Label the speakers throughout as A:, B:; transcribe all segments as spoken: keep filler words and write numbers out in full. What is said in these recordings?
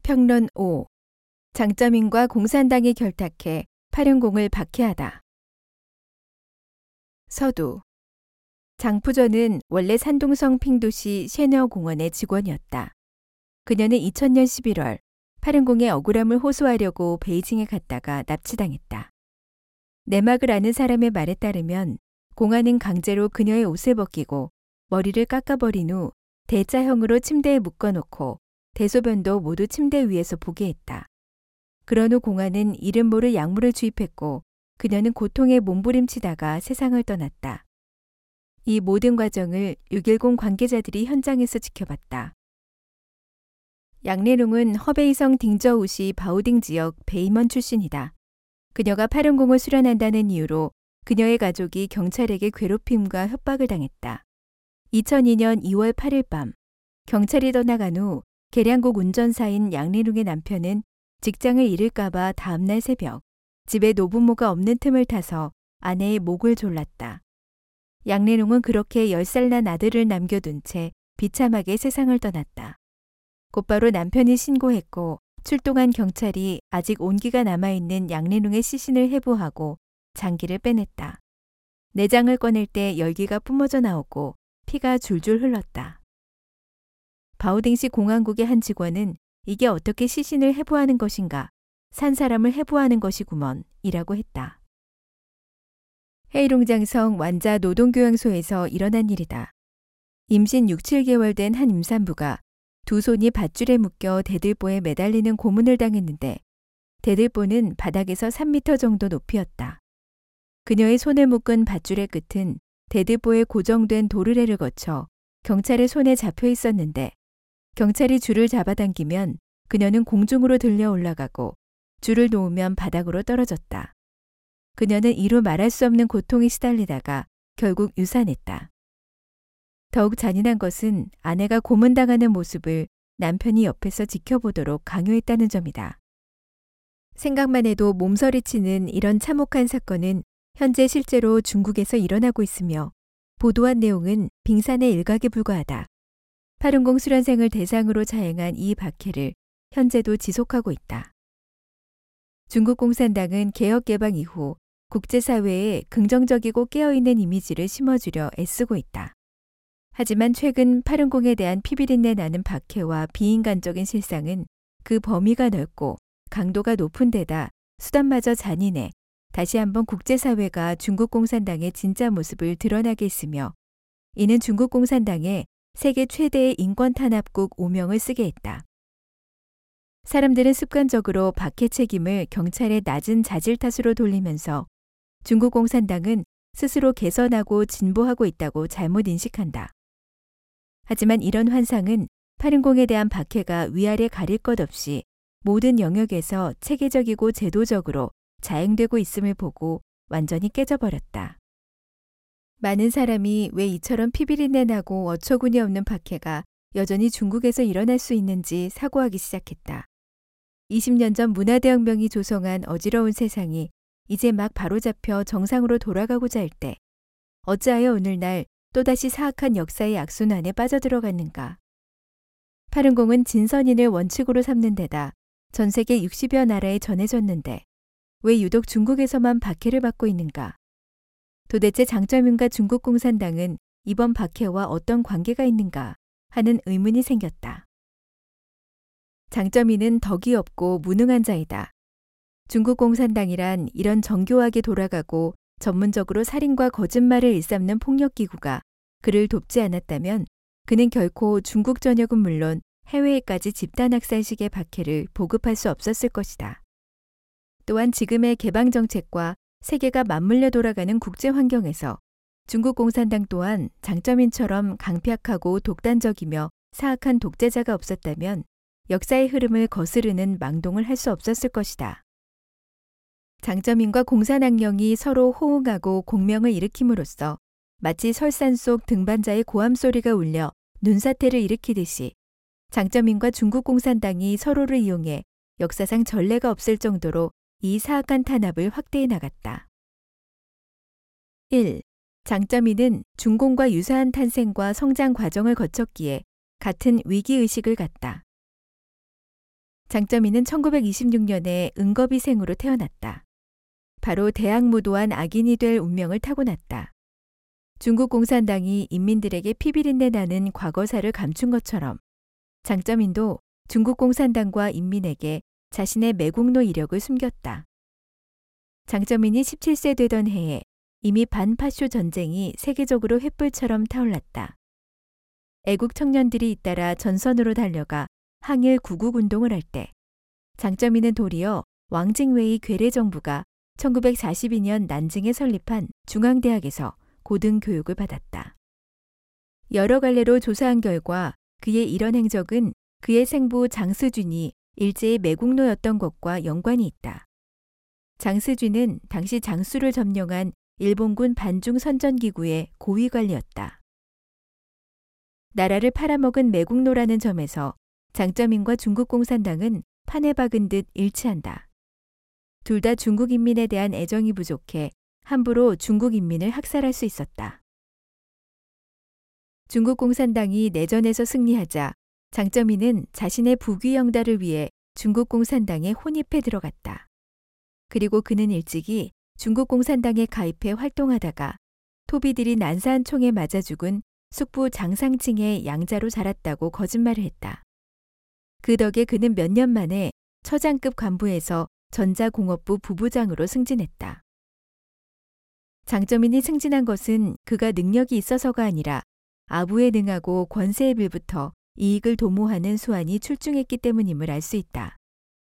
A: 평론 오. 장점인과 공산당이 결탁해 파륜공을 박해하다. 서두. 장푸저는 원래 산둥성 핑도시 셰너공원의 직원이었다. 그녀는 이천 년 십일월 파륜공의 억울함을 호소하려고 베이징에 갔다가 납치당했다. 내막을 아는 사람의 말에 따르면 공안은 강제로 그녀의 옷을 벗기고 머리를 깎아버린 후 대자형으로 침대에 묶어놓고 대소변도 모두 침대 위에서 보게 했다. 그런 후 공안은 이름 모를 약물을 주입했고 그녀는 고통에 몸부림치다가 세상을 떠났다. 이 모든 과정을 육일공 관계자들이 현장에서 지켜봤다. 양래룽은 허베이성 딩저우시 바오딩 지역 베이먼 출신이다. 그녀가 파륜공을 수련한다는 이유로 그녀의 가족이 경찰에게 괴롭힘과 협박을 당했다. 이천이 년 이월 팔일 밤 경찰이 떠나간 후 계량국 운전사인 양래룽의 남편은 직장을 잃을까봐 다음날 새벽 집에 노부모가 없는 틈을 타서 아내의 목을 졸랐다. 양래룽은 그렇게 열 살 난 아들을 남겨둔 채 비참하게 세상을 떠났다. 곧바로 남편이 신고했고 출동한 경찰이 아직 온기가 남아있는 양래룽의 시신을 해부하고 장기를 빼냈다. 내장을 꺼낼 때 열기가 뿜어져 나오고 피가 줄줄 흘렀다. 바오딩시 공안국의 한 직원은 이게 어떻게 시신을 해부하는 것인가? 산 사람을 해부하는 것이구먼 이라고 했다. 헤이룽장성 완자 노동교양소에서 일어난 일이다. 임신 육, 칠 개월 된 한 임산부가 두 손이 밧줄에 묶여 대들보에 매달리는 고문을 당했는데 대들보는 바닥에서 삼 미터 정도 높이였다. 그녀의 손을 묶은 밧줄의 끝은 대들보에 고정된 도르래를 거쳐 경찰의 손에 잡혀 있었는데 경찰이 줄을 잡아당기면 그녀는 공중으로 들려 올라가고 줄을 놓으면 바닥으로 떨어졌다. 그녀는 이루 말할 수 없는 고통에 시달리다가 결국 유산했다. 더욱 잔인한 것은 아내가 고문당하는 모습을 남편이 옆에서 지켜보도록 강요했다는 점이다. 생각만 해도 몸서리치는 이런 참혹한 사건은 현재 실제로 중국에서 일어나고 있으며 보도한 내용은 빙산의 일각에 불과하다. 파륜공 수련생을 대상으로 자행한 이 박해를 현재도 지속하고 있다. 중국 공산당은 개혁 개방 이후 국제사회에 긍정적이고 깨어있는 이미지를 심어주려 애쓰고 있다. 하지만 최근 파륜공에 대한 피비린내 나는 박해와 비인간적인 실상은 그 범위가 넓고 강도가 높은 데다 수단마저 잔인해 다시 한번 국제사회가 중국 공산당의 진짜 모습을 드러나게 했으며 이는 중국 공산당에 세계 최대의 인권 탄압국 오명을 쓰게 했다. 사람들은 습관적으로 박해 책임을 경찰의 낮은 자질 탓으로 돌리면서 중국 공산당은 스스로 개선하고 진보하고 있다고 잘못 인식한다. 하지만 이런 환상은 파륜공에 대한 박해가 위아래 가릴 것 없이 모든 영역에서 체계적이고 제도적으로 자행되고 있음을 보고 완전히 깨져버렸다. 많은 사람이 왜 이처럼 피비린내 나고 어처구니 없는 박해가 여전히 중국에서 일어날 수 있는지 사고하기 시작했다. 이십 년 전 문화대혁명이 조성한 어지러운 세상이 이제 막 바로잡혀 정상으로 돌아가고자 할 때 어찌하여 오늘날 또다시 사악한 역사의 악순환에 빠져들어갔는가. 파륜공은 진선인을 원칙으로 삼는 데다 전 세계 육십여 나라에 전해졌는데 왜 유독 중국에서만 박해를 받고 있는가. 도대체 장점인과 중국 공산당은 이번 박해와 어떤 관계가 있는가 하는 의문이 생겼다. 장점인은 덕이 없고 무능한 자이다. 중국 공산당이란 이런 정교하게 돌아가고 전문적으로 살인과 거짓말을 일삼는 폭력기구가 그를 돕지 않았다면 그는 결코 중국 전역은 물론 해외에까지 집단학살식의 박해를 보급할 수 없었을 것이다. 또한 지금의 개방정책과 세계가 맞물려 돌아가는 국제환경에서 중국 공산당 또한 장점인처럼 강팍하고 독단적이며 사악한 독재자가 없었다면 역사의 흐름을 거스르는 망동을 할 수 없었을 것이다. 장점인과 공산악령이 서로 호응하고 공명을 일으킴으로써 마치 설산 속 등반자의 고함 소리가 울려 눈사태를 일으키듯이 장점인과 중국 공산당이 서로를 이용해 역사상 전례가 없을 정도로 이 사악한 탄압을 확대해 나갔다. 일. 장점인은 중공과 유사한 탄생과 성장 과정을 거쳤기에 같은 위기의식을 갖다. 장점이는 천구백이십육 년에 응급위생으로 태어났다. 바로 대학무도한 악인이 될 운명을 타고났다. 중국 공산당이 인민들에게 피비린내 나는 과거사를 감춘 것처럼 장점인도 중국 공산당과 인민에게 자신의 매국노 이력을 숨겼다. 장점인이 십칠 세 되던 해에 이미 반파쇼 전쟁이 세계적으로 횃불처럼 타올랐다. 애국 청년들이 잇따라 전선으로 달려가 항일 구국운동을 할 때 장점인은 도리어 왕징웨이 괴뢰 정부가 천구백사십이 년 난징에 설립한 중앙대학에서 고등교육을 받았다. 여러 갈래로 조사한 결과 그의 이런 행적은 그의 생부 장스쥔이 일제의 매국노였던 것과 연관이 있다. 장스쥔은 당시 장수를 점령한 일본군 반중 선전기구의 고위관리였다. 나라를 팔아먹은 매국노라는 점에서 장점인과 중국 공산당은 판에 박은 듯 일치한다. 둘 다 중국 인민에 대한 애정이 부족해 함부로 중국 인민을 학살할 수 있었다. 중국 공산당이 내전에서 승리하자 장점인은 자신의 부귀 영달을 위해 중국 공산당에 혼입해 들어갔다. 그리고 그는 일찍이 중국 공산당에 가입해 활동하다가 토비들이 난사한 총에 맞아 죽은 숙부 장상칭의 양자로 자랐다고 거짓말을 했다. 그 덕에 그는 몇 년 만에 처장급 간부에서 전자공업부 부부장으로 승진했다. 장점인이 승진한 것은 그가 능력이 있어서가 아니라 아부에 능하고 권세에 빌부터 이익을 도모하는 수완이 출중했기 때문임을 알 수 있다.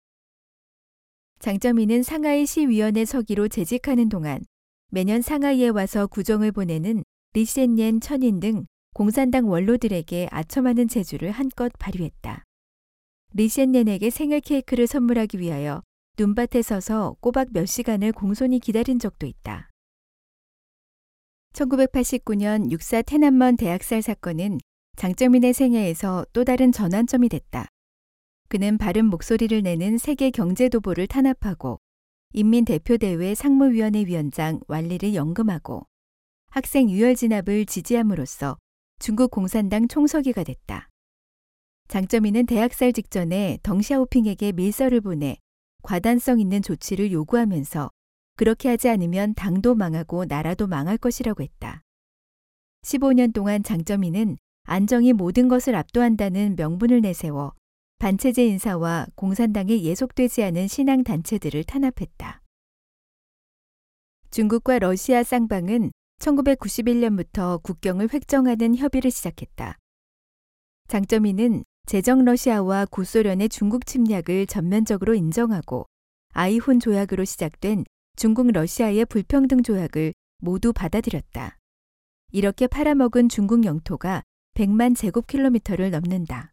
A: 장점인은 상하이 시위원회 서기로 재직하는 동안 매년 상하이에 와서 구정을 보내는 리센옌 천인 등 공산당 원로들에게 아첨하는 재주를 한껏 발휘했다. 리센옌에게 생일 케이크를 선물하기 위하여 눈밭에 서서 꼬박 몇 시간을 공손히 기다린 적도 있다. 천구백팔십구 년 육사 테난먼 대학살 사건은 장점인의 생애에서 또 다른 전환점이 됐다. 그는 바른 목소리를 내는 세계 경제도보를 탄압하고 인민대표대회 상무위원회 위원장 완리를 연금하고 학생 유혈 진압을 지지함으로써 중국 공산당 총서기가 됐다. 장점인은 대학살 직전에 덩샤오핑에게 밀서를 보내 과단성 있는 조치를 요구하면서 그렇게 하지 않으면 당도 망하고 나라도 망할 것이라고 했다. 십오 년 동안 장점인은 안정이 모든 것을 압도한다는 명분을 내세워 반체제 인사와 공산당에 예속되지 않은 신앙단체들을 탄압했다. 중국과 러시아 쌍방은 천구백구십일 년부터 국경을 획정하는 협의를 시작했다. 장점인은 제정 러시아와 구소련의 중국 침략을 전면적으로 인정하고 아이훈 조약으로 시작된 중국 러시아의 불평등 조약을 모두 받아들였다. 이렇게 팔아먹은 중국 영토가 백만 제곱킬로미터를 넘는다.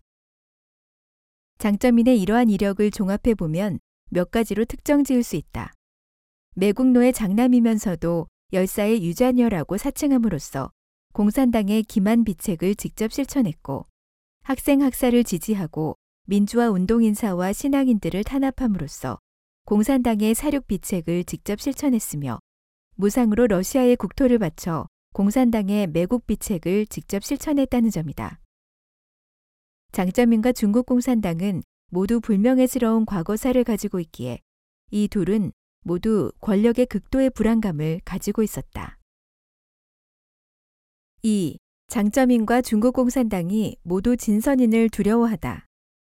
A: 장점인의 이러한 이력을 종합해보면 몇 가지로 특정 지을 수 있다. 매국노의 장남이면서도 열사의 유자녀라고 사칭함으로써 공산당의 기만 비책을 직접 실천했고 학생 학살을 지지하고 민주화 운동 인사와 신앙인들을 탄압함으로써 공산당의 사륙 비책을 직접 실천했으며 무상으로 러시아의 국토를 바쳐 공산당의 매국 비책을 직접 실천했다는 점이다. 장점인과 중국 공산당은 모두 불명예스러운 과거사를 가지고 있기에 이 둘은 모두 권력의 극도의 불안감을 가지고 있었다. 이. 장점인과 중국 공산당이 모두 진선인을 두려워하다.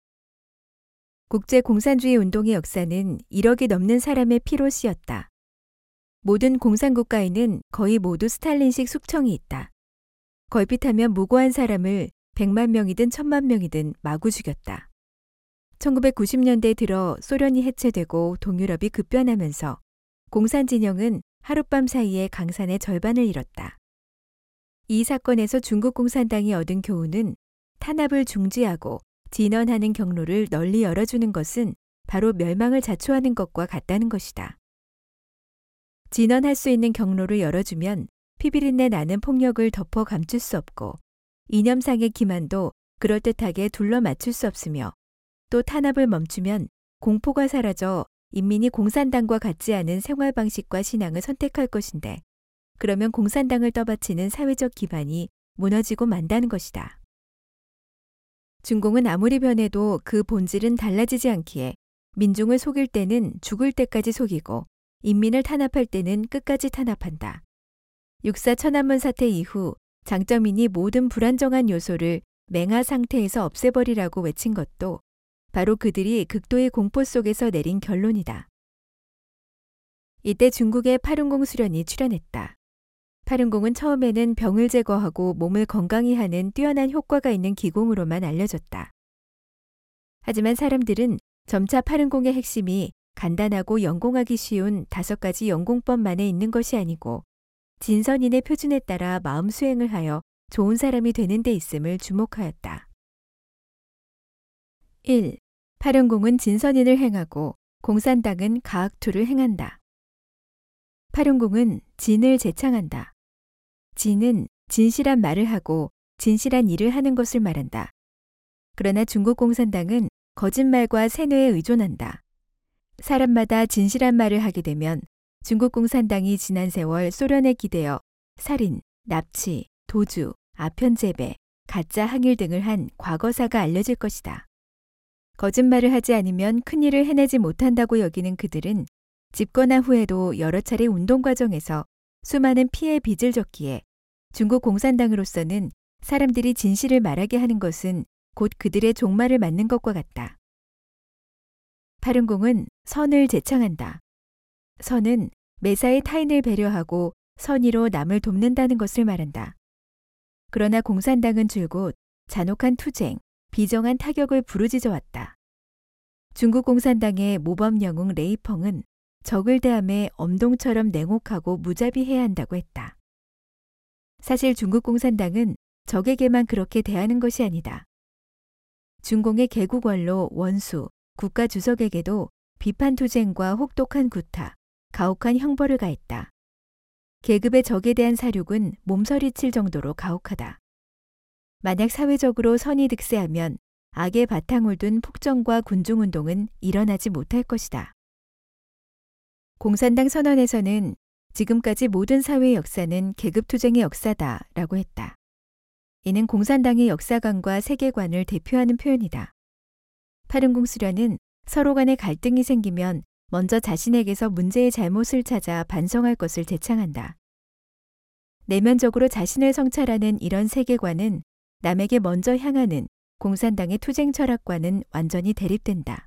A: 국제공산주의 운동의 역사는 일억이 넘는 사람의 피로 씌었다. 모든 공산국가에는 거의 모두 스탈린식 숙청이 있다. 걸핏하면 무고한 사람을 백만 명이든 천만 명이든 마구 죽였다. 천구백구십 년대 들어 소련이 해체되고 동유럽이 급변하면서 공산진영은 하룻밤 사이에 강산의 절반을 잃었다. 이 사건에서 중국 공산당이 얻은 교훈은 탄압을 중지하고 진언하는 경로를 널리 열어주는 것은 바로 멸망을 자초하는 것과 같다는 것이다. 진언할 수 있는 경로를 열어주면 피비린내 나는 폭력을 덮어 감출 수 없고 이념상의 기만도 그럴듯하게 둘러 맞출 수 없으며 또 탄압을 멈추면 공포가 사라져 인민이 공산당과 같지 않은 생활 방식과 신앙을 선택할 것인데 그러면 공산당을 떠받치는 사회적 기반이 무너지고 만다는 것이다. 중공은 아무리 변해도 그 본질은 달라지지 않기에 민중을 속일 때는 죽을 때까지 속이고 인민을 탄압할 때는 끝까지 탄압한다. 육사 천안문 사태 이후 장쩌민이 모든 불안정한 요소를 맹하 상태에서 없애버리라고 외친 것도 바로 그들이 극도의 공포 속에서 내린 결론이다. 이때 중국의 파룬공 수련이 출현했다. 파룬공은 처음에는 병을 제거하고 몸을 건강히 하는 뛰어난 효과가 있는 기공으로만 알려졌다. 하지만 사람들은 점차 파룬공의 핵심이 간단하고 연공하기 쉬운 다섯 가지 연공법만에 있는 것이 아니고 진선인의 표준에 따라 마음 수행을 하여 좋은 사람이 되는 데 있음을 주목하였다. 일. 파룬공은 진선인을 행하고 공산당은 가학투를 행한다. 파룬공은 진을 제창한다. 진은 진실한 말을 하고 진실한 일을 하는 것을 말한다. 그러나 중국 공산당은 거짓말과 세뇌에 의존한다. 사람마다 진실한 말을 하게 되면 중국 공산당이 지난 세월 소련에 기대어 살인, 납치, 도주, 아편재배, 가짜 항일 등을 한 과거사가 알려질 것이다. 거짓말을 하지 않으면 큰일을 해내지 못한다고 여기는 그들은 집권한 후에도 여러 차례 운동 과정에서 수많은 피해 빚을 졌기에 중국 공산당으로서는 사람들이 진실을 말하게 하는 것은 곧 그들의 종말을 맞는 것과 같다. 파룬공은 선을 제창한다. 선은 매사에 타인을 배려하고 선의로 남을 돕는다는 것을 말한다. 그러나 공산당은 줄곧 잔혹한 투쟁, 비정한 타격을 부르짖어 왔다. 중국 공산당의 모범 영웅 레이펑은 적을 대함에 엄동처럼 냉혹하고 무자비해야 한다고 했다. 사실 중국 공산당은 적에게만 그렇게 대하는 것이 아니다. 중공의 개국 원로 원수, 국가 주석에게도 비판 투쟁과 혹독한 구타, 가혹한 형벌을 가했다. 계급의 적에 대한 사륙은 몸서리칠 정도로 가혹하다. 만약 사회적으로 선이 득세하면 악의 바탕을 둔 폭정과 군중운동은 일어나지 못할 것이다. 공산당 선언에서는 지금까지 모든 사회의 역사는 계급투쟁의 역사다라고 했다. 이는 공산당의 역사관과 세계관을 대표하는 표현이다. 파룬공 수련은 서로 간의 갈등이 생기면 먼저 자신에게서 문제의 잘못을 찾아 반성할 것을 제창한다. 내면적으로 자신을 성찰하는 이런 세계관은 남에게 먼저 향하는 공산당의 투쟁 철학과는 완전히 대립된다.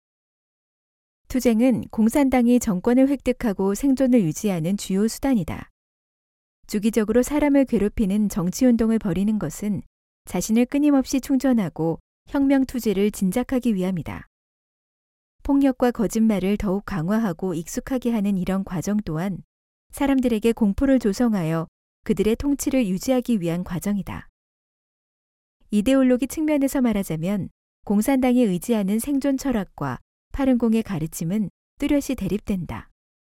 A: 투쟁은 공산당이 정권을 획득하고 생존을 유지하는 주요 수단이다. 주기적으로 사람을 괴롭히는 정치운동을 벌이는 것은 자신을 끊임없이 충전하고 혁명투지를 진작하기 위함이다. 폭력과 거짓말을 더욱 강화하고 익숙하게 하는 이런 과정 또한 사람들에게 공포를 조성하여 그들의 통치를 유지하기 위한 과정이다. 이데올로기 측면에서 말하자면 공산당이 의지하는 생존 철학과 파룬공의 가르침은 뚜렷이 대립된다.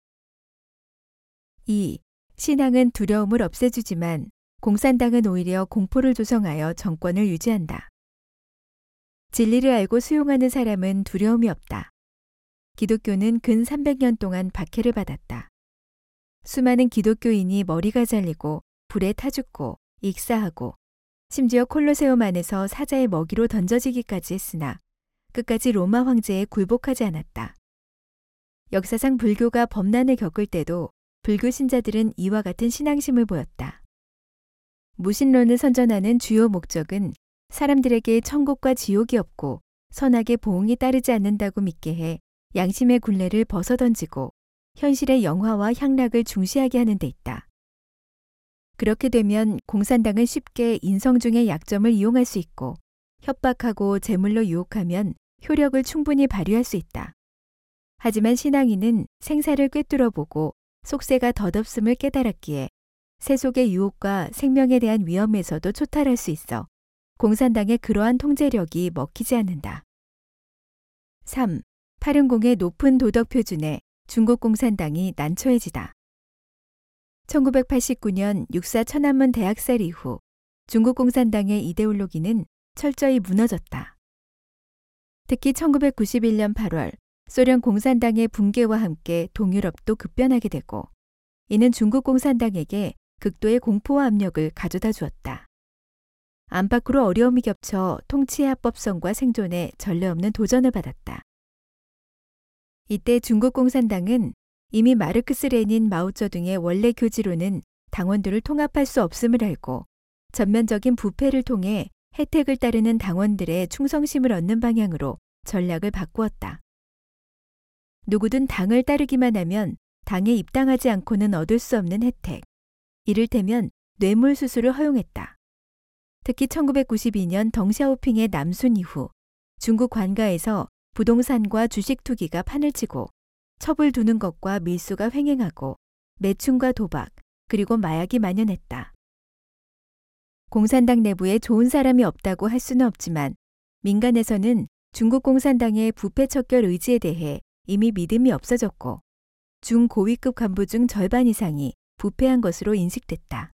A: 이. 신앙은 두려움을 없애주지만 공산당은 오히려 공포를 조성하여 정권을 유지한다. 진리를 알고 수용하는 사람은 두려움이 없다. 기독교는 근 삼백 년 동안 박해를 받았다. 수많은 기독교인이 머리가 잘리고 불에 타 죽고 익사하고 심지어 콜로세움 안에서 사자의 먹이로 던져지기까지 했으나 끝까지 로마 황제에 굴복하지 않았다. 역사상 불교가 범난을 겪을 때도 불교 신자들은 이와 같은 신앙심을 보였다. 무신론을 선전하는 주요 목적은 사람들에게 천국과 지옥이 없고 선악의 보응이 따르지 않는다고 믿게 해 양심의 굴레를 벗어던지고 현실의 영화와 향락을 중시하게 하는 데 있다. 그렇게 되면 공산당은 쉽게 인성 중의 약점을 이용할 수 있고 협박하고 재물로 유혹하면 효력을 충분히 발휘할 수 있다. 하지만 신앙인은 생사를 꿰뚫어보고 속세가 덧없음을 깨달았기에 세속의 유혹과 생명에 대한 위험에서도 초탈할 수 있어 공산당의 그러한 통제력이 먹히지 않는다. 삼. 파룬공의 높은 도덕 표준에 중국 공산당이 난처해지다. 천구백팔십구 년 육사 천안문 대학살 이후 중국 공산당의 이데올로기는 철저히 무너졌다. 특히 천구백구십일 년 팔월 소련 공산당의 붕괴와 함께 동유럽도 급변하게 되고 이는 중국 공산당에게 극도의 공포와 압력을 가져다 주었다. 안팎으로 어려움이 겹쳐 통치의 합법성과 생존에 전례 없는 도전을 받았다. 이때 중국 공산당은 이미 마르크스 레닌 마오쩌둥의 원래 교지로는 당원들을 통합할 수 없음을 알고 전면적인 부패를 통해 혜택을 따르는 당원들의 충성심을 얻는 방향으로 전략을 바꾸었다. 누구든 당을 따르기만 하면 당에 입당하지 않고는 얻을 수 없는 혜택, 이를테면 뇌물 수수를 허용했다. 특히 천구백구십이 년 덩샤오핑의 남순 이후 중국 관가에서 부동산과 주식 투기가 판을 치고 첩을 두는 것과 밀수가 횡행하고 매춘과 도박, 그리고 마약이 만연했다. 공산당 내부에 좋은 사람이 없다고 할 수는 없지만 민간에서는 중국 공산당의 부패 척결 의지에 대해 이미 믿음이 없어졌고 중고위급 간부 중 절반 이상이 부패한 것으로 인식됐다.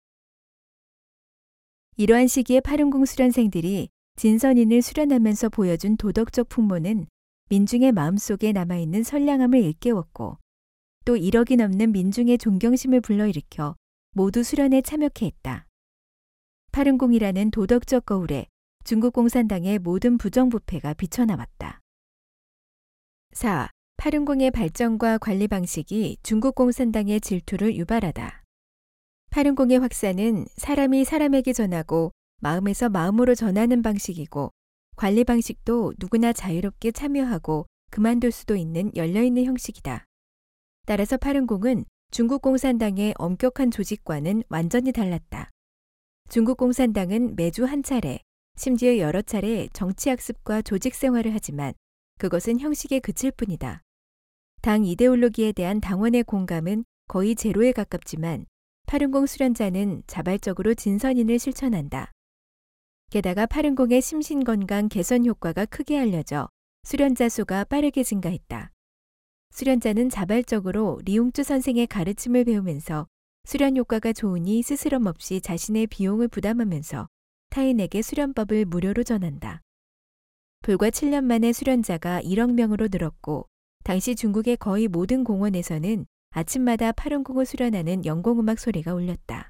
A: 이러한 시기에 파룬공 수련생들이 진선인을 수련하면서 보여준 도덕적 풍모는 민중의 마음속에 남아있는 선량함을 일깨웠고 또 일억이 넘는 민중의 존경심을 불러일으켜 모두 수련에 참여케 했다. 파룬공이라는 도덕적 거울에 중국 공산당의 모든 부정부패가 비춰나왔다. 사. 파룬공의 발전과 관리 방식이 중국 공산당의 질투를 유발하다. 파룬공의 확산은 사람이 사람에게 전하고 마음에서 마음으로 전하는 방식이고 관리 방식도 누구나 자유롭게 참여하고 그만둘 수도 있는 열려있는 형식이다. 따라서 파룬공은 중국 공산당의 엄격한 조직과는 완전히 달랐다. 중국 공산당은 매주 한 차례, 심지어 여러 차례 정치학습과 조직 생활을 하지만 그것은 형식에 그칠 뿐이다. 당 이데올로기에 대한 당원의 공감은 거의 제로에 가깝지만 파룬공 수련자는 자발적으로 진선인을 실천한다. 게다가 파룬공의 심신건강 개선 효과가 크게 알려져 수련자 수가 빠르게 증가했다. 수련자는 자발적으로 리웅쭈 선생의 가르침을 배우면서 수련 효과가 좋으니 스스럼 없이 자신의 비용을 부담하면서 타인에게 수련법을 무료로 전한다. 불과 칠 년 만에 수련자가 일억 명으로 늘었고 당시 중국의 거의 모든 공원에서는 아침마다 파룬공을 수련하는 영공음악 소리가 울렸다.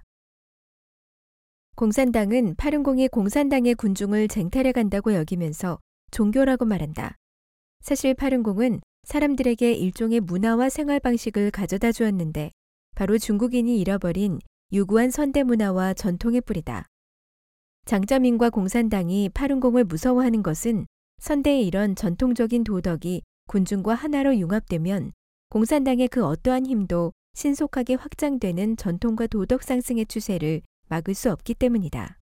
A: 공산당은 파룬공이 공산당의 군중을 쟁탈해 간다고 여기면서 종교라고 말한다. 사실 파룬공은 사람들에게 일종의 문화와 생활 방식을 가져다 주었는데 바로 중국인이 잃어버린 유구한 선대 문화와 전통의 뿌리다. 장쩌민과 공산당이 파룬공을 무서워하는 것은 선대의 이런 전통적인 도덕이 군중과 하나로 융합되면 공산당의 그 어떠한 힘도 신속하게 확장되는 전통과 도덕 상승의 추세를 막을 수 없기 때문이다.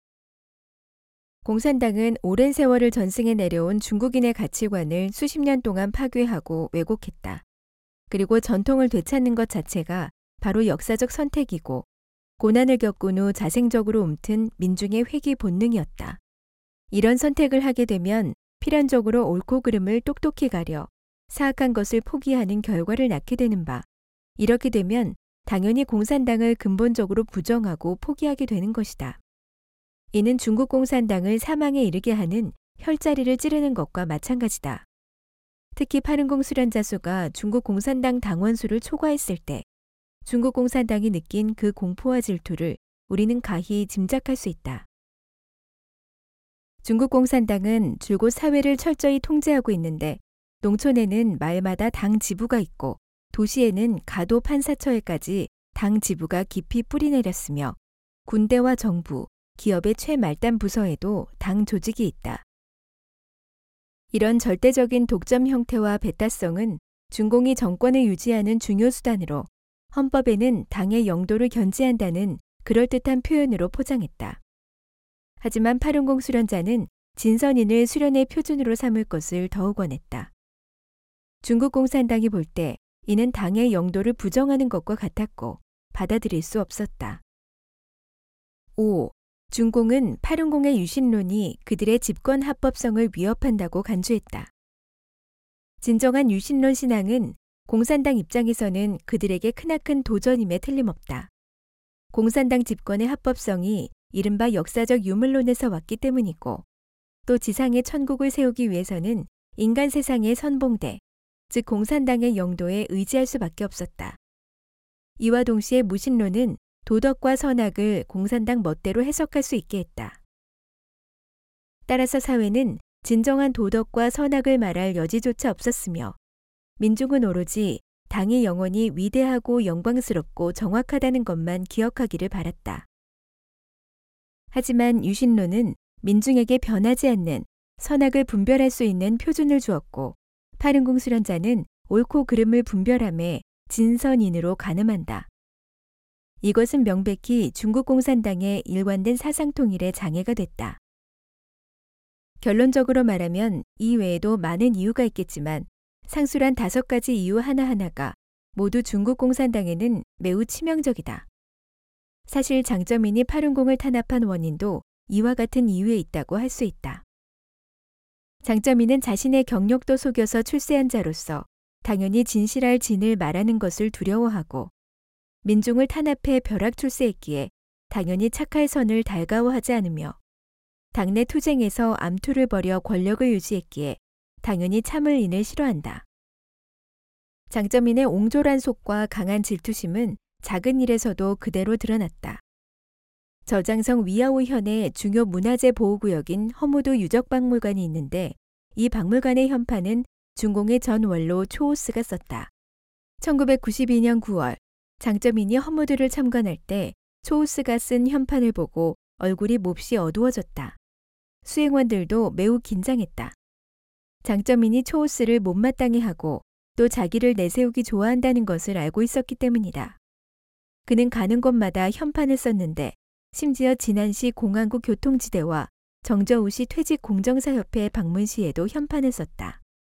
A: 공산당은 오랜 세월을 전승해 내려온 중국인의 가치관을 수십 년 동안 파괴하고 왜곡했다. 그리고 전통을 되찾는 것 자체가 바로 역사적 선택이고 고난을 겪은 후 자생적으로 움튼 민중의 회귀 본능이었다. 이런 선택을 하게 되면 필연적으로 옳고 그름을 똑똑히 가려 사악한 것을 포기하는 결과를 낳게 되는 바, 이렇게 되면 당연히 공산당을 근본적으로 부정하고 포기하게 되는 것이다. 이는 중국 공산당을 사망에 이르게 하는 혈자리를 찌르는 것과 마찬가지다. 특히 파룬공 수련자 수가 중국 공산당 당원 수를 초과했을 때 중국 공산당이 느낀 그 공포와 질투를 우리는 가히 짐작할 수 있다. 중국 공산당은 줄곧 사회를 철저히 통제하고 있는데 농촌에는 마을마다 당 지부가 있고 도시에는 가도 판사처에까지 당 지부가 깊이 뿌리내렸으며 군대와 정부, 기업의 최말단 부서에도 당 조직이 있다. 이런 절대적인 독점 형태와 배타성은 중공이 정권을 유지하는 중요 수단으로 헌법에는 당의 영도를 견지한다는 그럴듯한 표현으로 포장했다. 하지만 파룬공 수련자는 진선인을 수련의 표준으로 삼을 것을 더욱 원했다. 중국 공산당이 볼 때 이는 당의 영도를 부정하는 것과 같았고 받아들일 수 없었다. 오. 중공은 파룬공의 유신론이 그들의 집권 합법성을 위협한다고 간주했다. 진정한 유신론 신앙은 공산당 입장에서는 그들에게 크나큰 도전임에 틀림없다. 공산당 집권의 합법성이 이른바 역사적 유물론에서 왔기 때문이고 또 지상의 천국을 세우기 위해서는 인간 세상의 선봉대, 즉 공산당의 영도에 의지할 수밖에 없었다. 이와 동시에 무신론은 도덕과 선악을 공산당 멋대로 해석할 수 있게 했다. 따라서 사회는 진정한 도덕과 선악을 말할 여지조차 없었으며 민중은 오로지 당의 영혼이 위대하고 영광스럽고 정확하다는 것만 기억하기를 바랐다. 하지만 유신론은 민중에게 변하지 않는 선악을 분별할 수 있는 표준을 주었고 파룬궁 수련자는 옳고 그름을 분별함에 진선인으로 가늠한다. 이것은 명백히 중국 공산당의 일관된 사상 통일에 장애가 됐다. 결론적으로 말하면 이 외에도 많은 이유가 있겠지만 상술한 다섯 가지 이유 하나하나가 모두 중국 공산당에는 매우 치명적이다. 사실 장쩌민이 파룬궁을 탄압한 원인도 이와 같은 이유에 있다고 할 수 있다. 장쩌민은 자신의 경력도 속여서 출세한 자로서 당연히 진실할 진을 말하는 것을 두려워하고 민중을 탄압해 벼락 출세했기에 당연히 착할 선을 달가워하지 않으며 당내 투쟁에서 암투를 벌여 권력을 유지했기에 당연히 참을 인을 싫어한다. 장쩌민의 옹졸한 속과 강한 질투심은 작은 일에서도 그대로 드러났다. 저장성 위아오현의 중요 문화재 보호구역인 허무도 유적박물관이 있는데 이 박물관의 현판은 중공의 전 원로 초오스가 썼다. 천구백구십이 년 구월 장쩌민이 허무드를 참관할 때 초오스가 쓴 현판을 보고 얼굴이 몹시 어두워졌다. 수행원들도 매우 긴장했다. 장쩌민이 초오스를 못마땅해 하고 또 자기를 내세우기 좋아한다는 것을 알고 있었기 때문이다. 그는 가는 곳마다 현판을 썼는데 심지어 진안시 공안구 교통지대와 정저우시 퇴직공정사협회 방문 시에도 현판을 썼다.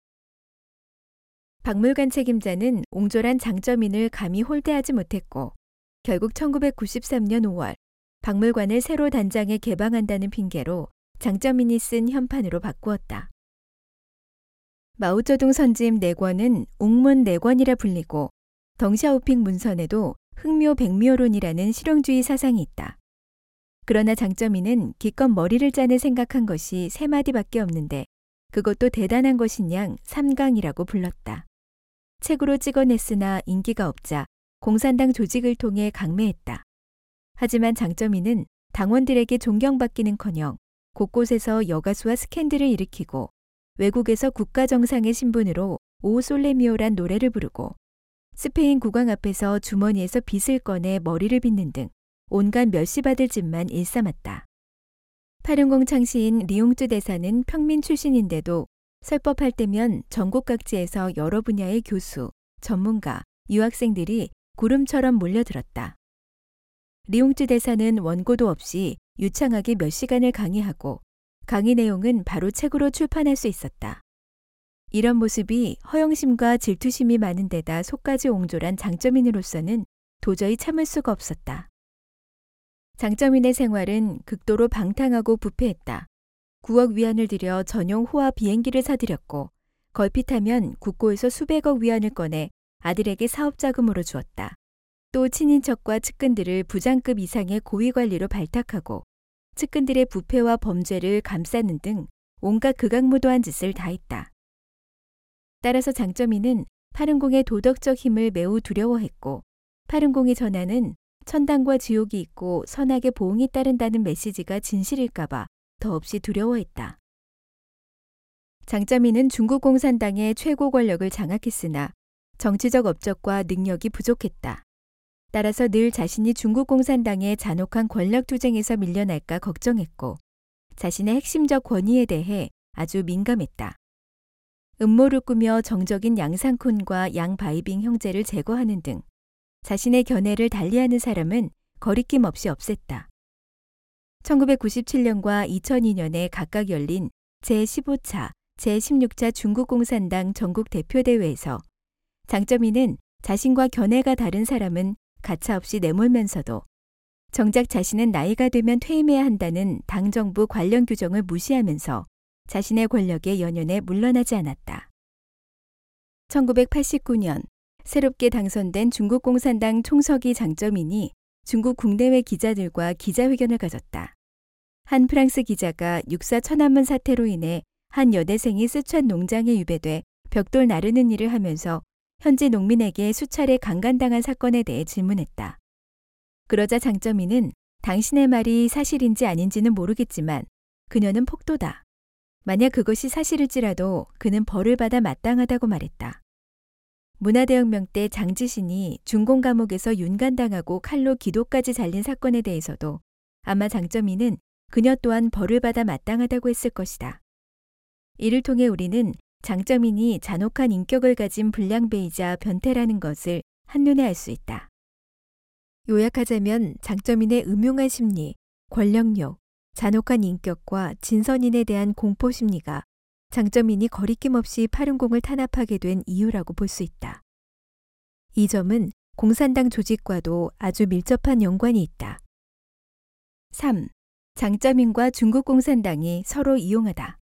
A: 박물관 책임자는 옹졸한 장쩌민을 감히 홀대하지 못했고 결국 천구백구십삼 년 오월 박물관을 새로 단장해 개방한다는 핑계로 장쩌민이 쓴 현판으로 바꾸었다. 마오쩌둥 선집 네 권은 옥문 네 권이라 불리고 덩샤오핑 문선에도 흑묘백묘론이라는 실용주의 사상이 있다. 그러나 장쩌민은 기껏 머리를 짜내 생각한 것이 세 마디밖에 없는데 그것도 대단한 것인양 삼강이라고 불렀다. 책으로 찍어냈으나 인기가 없자 공산당 조직을 통해 강매했다. 하지만 장쩌민은 당원들에게 존경받기는커녕 곳곳에서 여가수와 스캔들을 일으키고 외국에서 국가정상의 신분으로 오 솔레미오란 노래를 부르고 스페인 국왕 앞에서 주머니에서 빗을 꺼내 머리를 빗는 등 온갖 멸시받을 짓만 일삼았다. 파룬궁 창시인 리옹쯔 대사는 평민 출신인데도 설법할 때면 전국 각지에서 여러 분야의 교수, 전문가, 유학생들이 구름처럼 몰려들었다. 리옹쯔 대사는 원고도 없이 유창하게 몇 시간을 강의하고 강의 내용은 바로 책으로 출판할 수 있었다. 이런 모습이 허영심과 질투심이 많은 데다 속까지 옹졸한 장쩌민으로서는 도저히 참을 수가 없었다. 장쩌민의 생활은 극도로 방탕하고 부패했다. 구억 위안을 들여 전용 호화 비행기를 사들였고 걸핏하면 국고에서 수백억 위안을 꺼내 아들에게 사업자금으로 주었다. 또 친인척과 측근들을 부장급 이상의 고위관리로 발탁하고 측근들의 부패와 범죄를 감싸는 등 온갖 극악무도한 짓을 다했다. 따라서 장쩌민은 파룬궁의 도덕적 힘을 매우 두려워했고 파룬궁이 전하는 천당과 지옥이 있고 선악의 보응이 따른다는 메시지가 진실일까봐 더없이 두려워했다. 장쩌민은 중국 공산당의 최고 권력을 장악했으나 정치적 업적과 능력이 부족했다. 따라서 늘 자신이 중국 공산당의 잔혹한 권력 투쟁에서 밀려날까 걱정했고 자신의 핵심적 권위에 대해 아주 민감했다. 음모를 꾸며 정적인 양상쿤과 양바이빙 형제를 제거하는 등 자신의 견해를 달리하는 사람은 거리낌 없이 없앴다. 천구백구십칠 년과 이천이 년에 각각 열린 제십오 차, 제십육 차 중국공산당 전국 대표대회에서 장쩌민은 자신과 견해가 다른 사람은 가차없이 내몰면서도 정작 자신은 나이가 되면 퇴임해야 한다는 당 정부 관련 규정을 무시하면서 자신의 권력의 연연에 물러나지 않았다. 천구백팔십구 년 새롭게 당선된 중국공산당 총서기 장쩌민이 중국 국내외 기자들과 기자회견을 가졌다. 한 프랑스 기자가 육사 천안문 사태로 인해 한 여대생이 쓰촨 농장에 유배돼 벽돌 나르는 일을 하면서 현지 농민에게 수차례 강간당한 사건에 대해 질문했다. 그러자 장쩌민은 당신의 말이 사실인지 아닌지는 모르겠지만 그녀는 폭도다. 만약 그것이 사실일지라도 그는 벌을 받아 마땅하다고 말했다. 문화대혁명 때 장지신이 중공 감옥에서 윤간당하고 칼로 기도까지 잘린 사건에 대해서도 아마 장점이는 그녀 또한 벌을 받아 마땅하다고 했을 것이다. 이를 통해 우리는 장점인이 잔혹한 인격을 가진 불량배이자 변태라는 것을 한눈에 알 수 있다. 요약하자면 장점인의 음흉한 심리, 권력욕, 잔혹한 인격과 진선인에 대한 공포 심리가 장점인이 거리낌 없이 파룬공을 탄압하게 된 이유라고 볼 수 있다. 이 점은 공산당 조직과도 아주 밀접한 연관이 있다. 삼. 장점인과 중국 공산당이 서로 이용하다.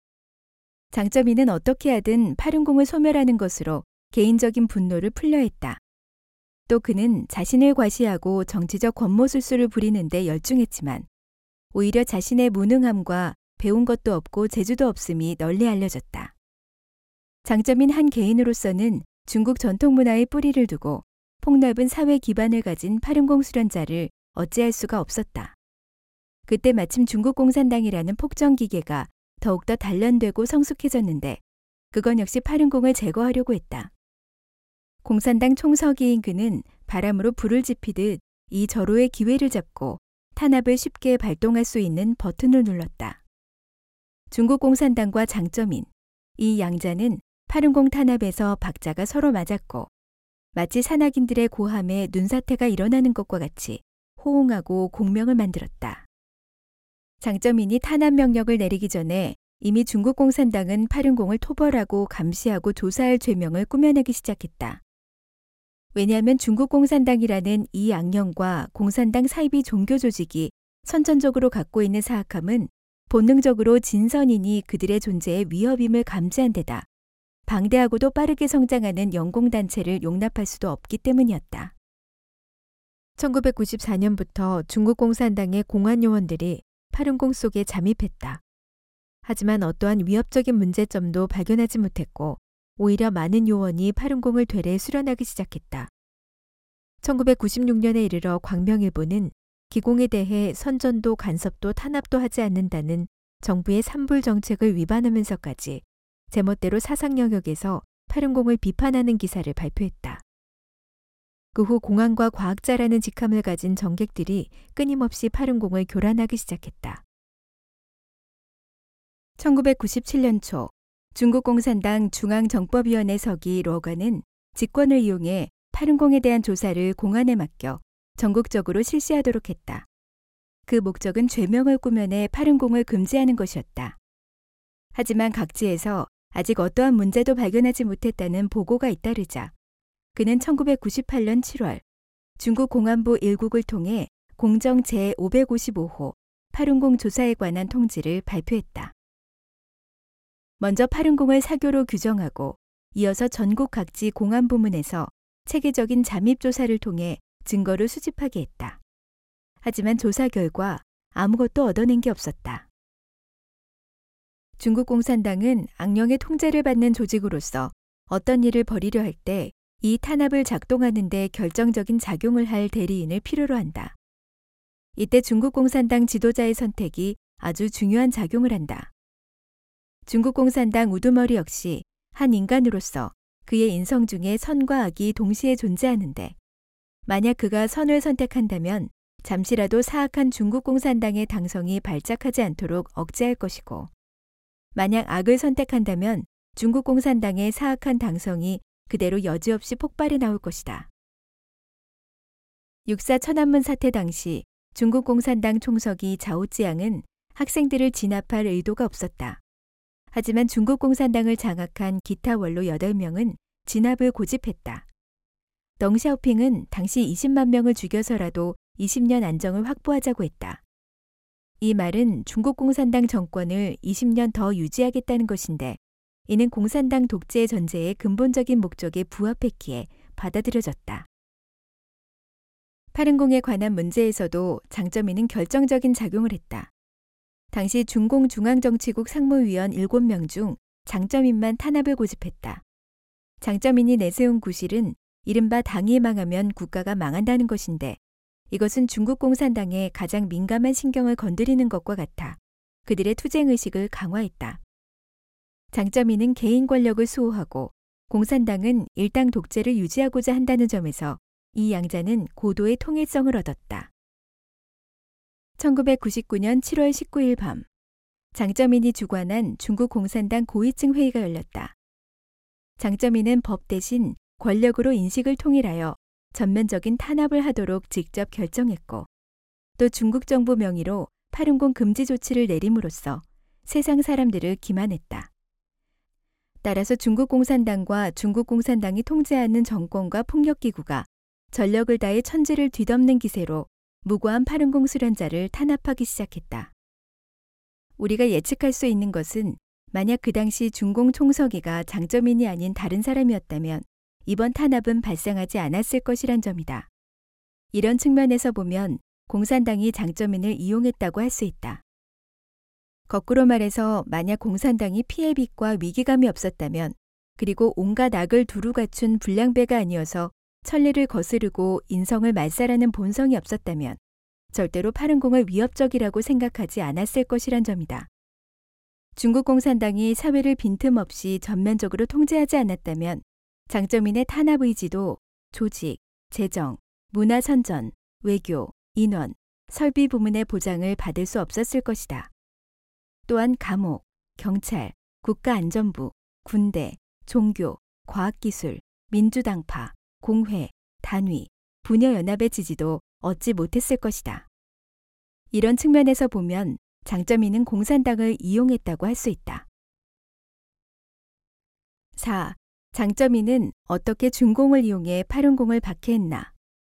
A: 장점인은 어떻게 하든 파룬공을 소멸하는 것으로 개인적인 분노를 풀려 했다. 또 그는 자신을 과시하고 정치적 권모술수를 부리는 데 열중했지만 오히려 자신의 무능함과 배운 것도 없고 재주도 없음이 널리 알려졌다. 장점인 한 개인으로서는 중국 전통문화의 뿌리를 두고 폭넓은 사회 기반을 가진 파룬공 수련자를 어찌할 수가 없었다. 그때 마침 중국 공산당이라는 폭정기계가 더욱더 단련되고 성숙해졌는데 그건 역시 파룬공을 제거하려고 했다. 공산당 총서기인 그는 바람으로 불을 지피듯 이 절호의 기회를 잡고 탄압을 쉽게 발동할 수 있는 버튼을 눌렀다. 중국 공산당과 장점인, 이 양자는 파룬공 탄압에서 박자가 서로 맞았고 마치 산악인들의 고함에 눈사태가 일어나는 것과 같이 호응하고 공명을 만들었다. 장점인이 탄압 명령을 내리기 전에 이미 중국 공산당은 파룬공을 토벌하고 감시하고 조사할 죄명을 꾸며내기 시작했다. 왜냐하면 중국 공산당이라는 이 악령과 공산당 사이비 종교 조직이 선천적으로 갖고 있는 사악함은 본능적으로 진선인이 그들의 존재에 위협임을 감지한 데다 방대하고도 빠르게 성장하는 영공단체를 용납할 수도 없기 때문이었다. 천구백구십사 년부터 중국 공산당의 공안 요원들이 파룬공 속에 잠입했다. 하지만 어떠한 위협적인 문제점도 발견하지 못했고 오히려 많은 요원이 파룬공을 되레 수련하기 시작했다. 천구백구십육 년에 이르러 광명일보는 기공에 대해 선전도 간섭도 탄압도 하지 않는다는 정부의 삼불 정책을 위반하면서까지 제멋대로 사상 영역에서 파룬공을 비판하는 기사를 발표했다. 그 후 공안과 과학자라는 직함을 가진 정객들이 끊임없이 파룬공을 교란하기 시작했다. 천구백구십칠 년 초 중국 공산당 중앙정법위원회 서기 러관은 직권을 이용해 파룬공에 대한 조사를 공안에 맡겨 전국적으로 실시하도록 했다. 그 목적은 죄명을 꾸며내 파룬공을 금지하는 것이었다. 하지만 각지에서 아직 어떠한 문제도 발견하지 못했다는 보고가 잇따르자 그는 천구백구십팔 년 칠월 중국 공안부 일국을 통해 공정 제오백오십오 호 파룬공 조사에 관한 통지를 발표했다. 먼저 파룬공을 사교로 규정하고 이어서 전국 각지 공안부문에서 체계적인 잠입조사를 통해 증거를 수집하게 했다. 하지만 조사 결과 아무것도 얻어낸 게 없었다. 중국 공산당은 악령의 통제를 받는 조직으로서 어떤 일을 벌이려 할 때 이 탄압을 작동하는 데 결정적인 작용을 할 대리인을 필요로 한다. 이때 중국 공산당 지도자의 선택이 아주 중요한 작용을 한다. 중국 공산당 우두머리 역시 한 인간으로서 그의 인성 중에 선과 악이 동시에 존재하는데 만약 그가 선을 선택한다면 잠시라도 사악한 중국 공산당의 당성이 발작하지 않도록 억제할 것이고 만약 악을 선택한다면 중국 공산당의 사악한 당성이 그대로 여지없이 폭발해 나올 것이다. 육사 천안문 사태 당시 중국 공산당 총서기 자오찌양은 학생들을 진압할 의도가 없었다. 하지만 중국 공산당을 장악한 기타 원로 여덟 명은 진압을 고집했다. 덩샤오핑은 당시 이십만 명을 죽여서라도 이십 년 안정을 확보하자고 했다. 이 말은 중국 공산당 정권을 이십 년 더 유지하겠다는 것인데 이는 공산당 독재 전제의 근본적인 목적에 부합했기에 받아들여졌다. 파룬공에 관한 문제에서도 장점인은 결정적인 작용을 했다. 당시 중공 중앙정치국 상무위원 일곱 명 중 장점인만 탄압을 고집했다. 장점인이 내세운 구실은 이른바 당이 망하면 국가가 망한다는 것인데 이것은 중국 공산당의 가장 민감한 신경을 건드리는 것과 같아 그들의 투쟁의식을 강화했다. 장점인은 개인 권력을 수호하고 공산당은 일당 독재를 유지하고자 한다는 점에서 이 양자는 고도의 통일성을 얻었다. 천구백구십구 년 칠월 십구일 밤, 장쩌민이 주관한 중국 공산당 고위층 회의가 열렸다. 장쩌민은 법 대신 권력으로 인식을 통일하여 전면적인 탄압을 하도록 직접 결정했고, 또 중국 정부 명의로 팔운공 금지 조치를 내림으로써 세상 사람들을 기만했다. 따라서 중국 공산당과 중국 공산당이 통제하는 정권과 폭력기구가 전력을 다해 천지를 뒤덮는 기세로 무고한 팔운공 수련자를 탄압하기 시작했다. 우리가 예측할 수 있는 것은 만약 그 당시 중공 총서기가 장쩌민이 아닌 다른 사람이었다면 이번 탄압은 발생하지 않았을 것이란 점이다. 이런 측면에서 보면 공산당이 장쩌민을 이용했다고 할 수 있다. 거꾸로 말해서 만약 공산당이 피해빛과 위기감이 없었다면, 그리고 온갖 악을 두루 갖춘 불량배가 아니어서 천리를 거스르고 인성을 말살하는 본성이 없었다면 절대로 팔운공을 위협적이라고 생각하지 않았을 것이란 점이다. 중국 공산당이 사회를 빈틈없이 전면적으로 통제하지 않았다면 장쩌민의 탄압 의지도 조직, 재정, 문화선전, 외교, 인원, 설비 부문의 보장을 받을 수 없었을 것이다. 또한 감옥, 경찰, 국가안전부, 군대, 종교, 과학기술, 민주당파, 공회, 단위, 부녀연합의 지지도 얻지 못했을 것이다. 이런 측면에서 보면 장쩌민은 공산당을 이용했다고 할 수 있다. 사. 장쩌민은 어떻게 중공을 이용해 팔운공을 박해했나?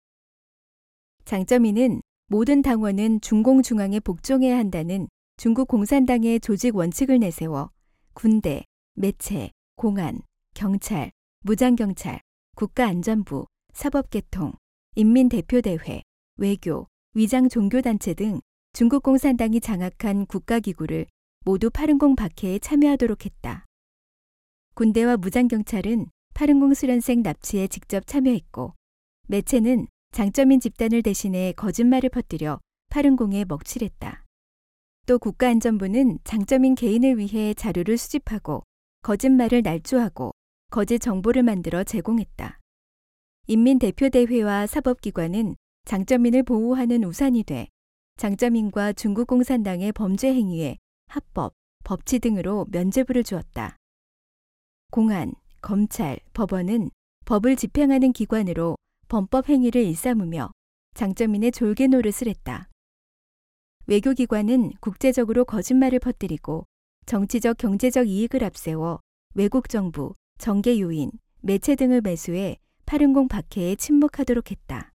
A: 장쩌민은 모든 당원은 중공 중앙에 복종해야 한다는 중국 공산당의 조직 원칙을 내세워 군대, 매체, 공안, 경찰, 무장경찰, 국가안전부, 사법계통, 인민대표대회, 외교, 위장종교단체 등 중국 공산당이 장악한 국가기구를 모두 팔운공 박해에 참여하도록 했다. 군대와 무장경찰은 팔운공 수련생 납치에 직접 참여했고, 매체는 장쩌민 집단을 대신해 거짓말을 퍼뜨려 팔운공에 먹칠했다. 또 국가안전부는 장쩌민 개인을 위해 자료를 수집하고 거짓말을 날조하고 거짓 정보를 만들어 제공했다. 인민대표대회와 사법기관은 장쩌민을 보호하는 우산이 돼 장쩌민과 중국 공산당의 범죄 행위에 합법, 법치 등으로 면죄부를 주었다. 공안, 검찰, 법원은 법을 집행하는 기관으로 범법 행위를 일삼으며 장쩌민의 졸개 노릇을 했다. 외교기관은 국제적으로 거짓말을 퍼뜨리고 정치적 경제적 이익을 앞세워 외국 정부, 정계 요인, 매체 등을 매수해 팔운공 박해에 침묵하도록 했다.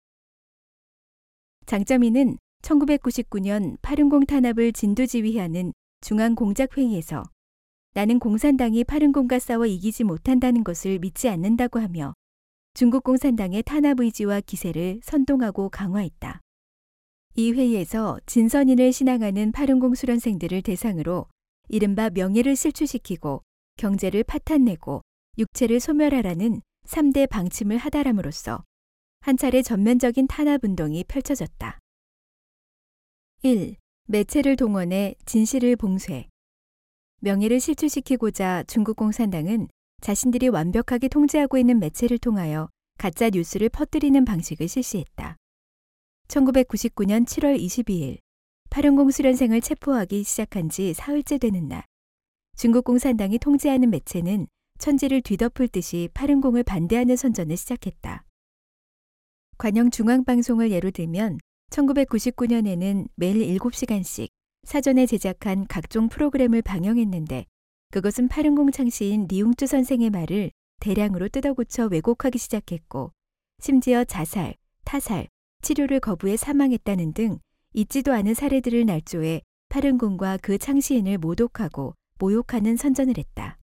A: 장쩌민은 천구백구십구 년 팔운공 탄압을 진두지휘하는 중앙공작회의에서 나는 공산당이 팔운공과 싸워 이기지 못한다는 것을 믿지 않는다고 하며 중국 공산당의 탄압 의지와 기세를 선동하고 강화했다. 이 회의에서 진선인을 신앙하는 팔운공 수련생들을 대상으로 이른바 명예를 실추시키고 경제를 파탄내고 육체를 소멸하라는 삼 대 방침을 하달함으로써 한 차례 전면적인 탄압운동이 펼쳐졌다. 일. 매체를 동원해 진실을 봉쇄. 명예를 실추시키고자 중국 공산당은 자신들이 완벽하게 통제하고 있는 매체를 통하여 가짜 뉴스를 퍼뜨리는 방식을 실시했다. 천구백구십구 년 칠월 이십이일, 팔운공 수련생을 체포하기 시작한 지 사흘째 되는 날, 중국 공산당이 통제하는 매체는 천지를 뒤덮을 듯이 팔운공을 반대하는 선전을 시작했다. 관영 중앙방송을 예로 들면 천구백구십구 년에는 매일 일곱 시간씩 사전에 제작한 각종 프로그램을 방영했는데, 그것은 팔운공 창시인 리웅쭈 선생의 말을 대량으로 뜯어고쳐 왜곡하기 시작했고, 심지어 자살, 타살, 치료를 거부해 사망했다는 등 있지도 않은 사례들을 날조해 팔운공과 그 창시인을 모독하고 모욕하는 선전을 했다.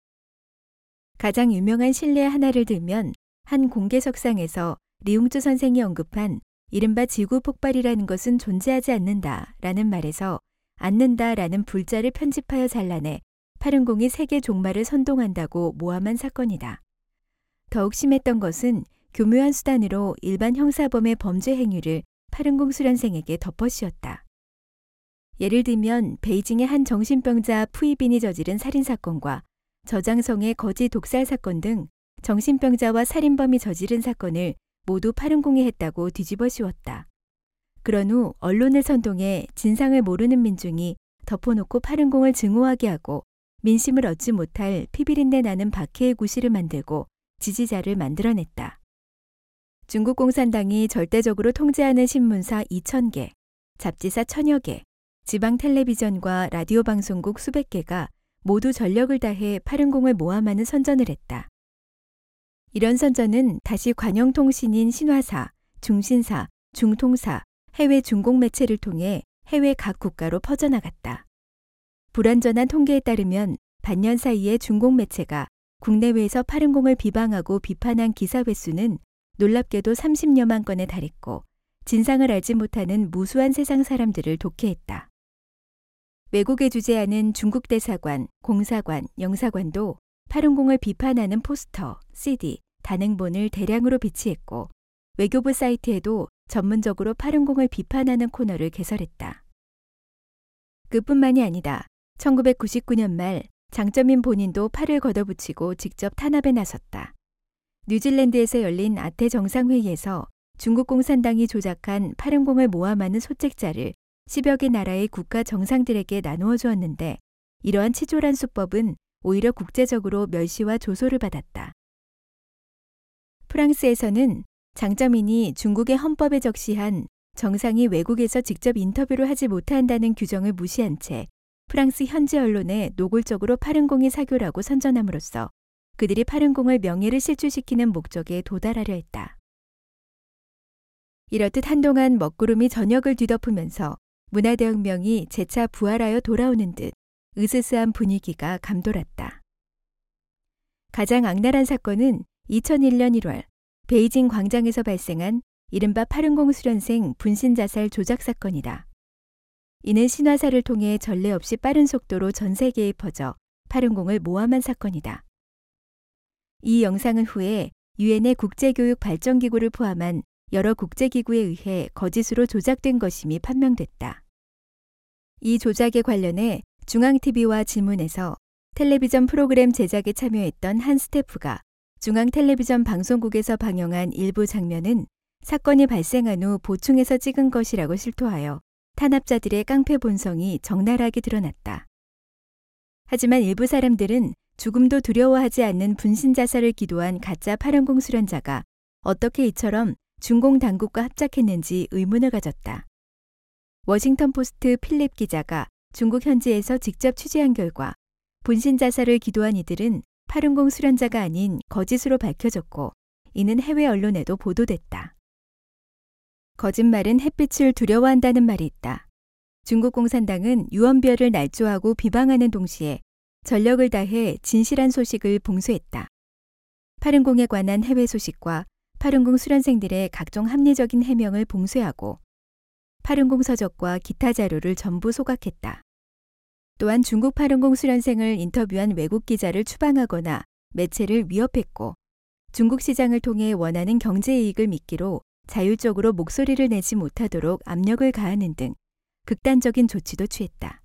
A: 가장 유명한 신례 하나를 들면 한 공개석상에서 리웅쭈 선생이 언급한 이른바 지구 폭발이라는 것은 존재하지 않는다 라는 말에서 않는다 라는 불자를 편집하여 잘라내 팔운공이 세계 종말을 선동한다고 모함한 사건이다. 더욱 심했던 것은 교묘한 수단으로 일반 형사범의 범죄 행위를 팔운공 수련생에게 덮어씌웠다. 예를 들면 베이징의 한 정신병자 푸이빈이 저지른 살인사건과 저장성의 거지 독살 사건 등 정신병자와 살인범이 저지른 사건을 모두 파룬공이 했다고 뒤집어 씌웠다. 그런 후 언론을 선동해 진상을 모르는 민중이 덮어놓고 파룬공을 증오하게 하고 민심을 얻지 못할 피비린내 나는 박해의 구실을 만들고 지지자를 만들어냈다. 중국 공산당이 절대적으로 통제하는 신문사 이천 개, 잡지사 천여 개, 지방 텔레비전과 라디오 방송국 수백 개가 모두 전력을 다해 파룬공을 모함하는 선전을 했다. 이런 선전은 다시 관영통신인 신화사, 중신사, 중통사, 해외 중공 매체를 통해 해외 각 국가로 퍼져나갔다. 불완전한 통계에 따르면 반년 사이에 중공 매체가 국내외에서 파룬공을 비방하고 비판한 기사 횟수는 놀랍게도 삼십여만 건에 달했고 진상을 알지 못하는 무수한 세상 사람들을 독해했다. 외국에 주재하는 중국 대사관, 공사관, 영사관도 파룬공을 비판하는 포스터, 씨디, 단행본을 대량으로 비치했고 외교부 사이트에도 전문적으로 파룬공을 비판하는 코너를 개설했다. 그뿐만이 아니다. 천구백구십구 년 말 장쩌민 본인도 팔을 걷어붙이고 직접 탄압에 나섰다. 뉴질랜드에서 열린 아태 정상회의에서 중국 공산당이 조작한 파룬공을 모함하는 소책자를 십여 개 나라의 국가 정상들에게 나누어 주었는데 이러한 치졸한 수법은 오히려 국제적으로 멸시와 조소를 받았다. 프랑스에서는 장쩌민이 중국의 헌법에 적시한 정상이 외국에서 직접 인터뷰를 하지 못한다는 규정을 무시한 채 프랑스 현지 언론에 노골적으로 파룬공이 사교라고 선전함으로써 그들이 파룬공을 명예를 실추시키는 목적에 도달하려 했다. 이렇듯 한동안 먹구름이 전역을 뒤덮으면서 문화대혁명이 재차 부활하여 돌아오는 듯 으스스한 분위기가 감돌았다. 가장 악랄한 사건은 이천일 년 일월 베이징 광장에서 발생한 이른바 파룬공 수련생 분신자살 조작 사건이다. 이는 신화사를 통해 전례 없이 빠른 속도로 전 세계에 퍼져 파룬공을 모함한 사건이다. 이 영상은 후에 유엔의 국제교육발전기구를 포함한 여러 국제기구에 의해 거짓으로 조작된 것임이 판명됐다. 이 조작에 관련해 중앙티비와 질문에서 텔레비전 프로그램 제작에 참여했던 한 스태프가 중앙텔레비전 방송국에서 방영한 일부 장면은 사건이 발생한 후 보충해서 찍은 것이라고 실토하여 탄압자들의 깡패 본성이 적나라하게 드러났다. 하지만 일부 사람들은 죽음도 두려워하지 않는 분신자살을 기도한 가짜 파룬공 수련자가 어떻게 이처럼 중공 당국과 합작했는지 의문을 가졌다. 워싱턴 포스트 필립 기자가 중국 현지에서 직접 취재한 결과 분신자살을 기도한 이들은 파룬공 수련자가 아닌 거짓으로 밝혀졌고 이는 해외 언론에도 보도됐다. 거짓말은 햇빛을 두려워한다는 말이 있다. 중국 공산당은 유언비어를 날조하고 비방하는 동시에 전력을 다해 진실한 소식을 봉쇄했다. 파룬공에 관한 해외 소식과 파룬공 수련생들의 각종 합리적인 해명을 봉쇄하고 파룬공 서적과 기타 자료를 전부 소각했다. 또한 중국 파룬공 수련생을 인터뷰한 외국 기자를 추방하거나 매체를 위협했고 중국 시장을 통해 원하는 경제 이익을 미끼로 자율적으로 목소리를 내지 못하도록 압력을 가하는 등 극단적인 조치도 취했다.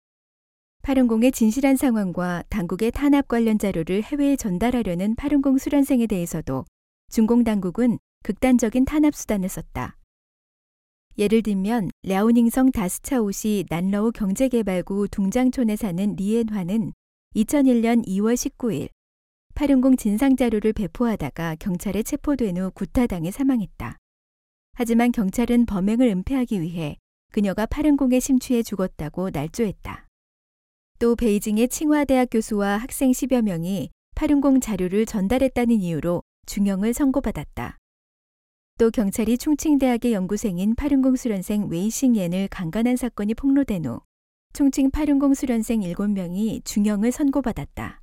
A: 파룬공의 진실한 상황과 당국의 탄압 관련 자료를 해외에 전달하려는 파룬공 수련생에 대해서도 중공 당국은 극단적인 탄압 수단을 썼다. 예를 들면 랴오닝성 다스차오시 난러우 경제개발구 둥장촌에 사는 리엔화는 이천일 년 이월 십구일 파룬공 진상자료를 배포하다가 경찰에 체포된 후 구타당해 사망했다. 하지만 경찰은 범행을 은폐하기 위해 그녀가 파룬공에 심취해 죽었다고 날조했다. 또 베이징의 칭화대학 교수와 학생 십여 명이 파룬공 자료를 전달했다는 이유로 중형을 선고받았다. 또 경찰이 충칭대학의 연구생인 파룬공 수련생 웨이싱옌을 강간한 사건이 폭로된 후 충칭 파룬공 수련생 일곱 명이 중형을 선고받았다.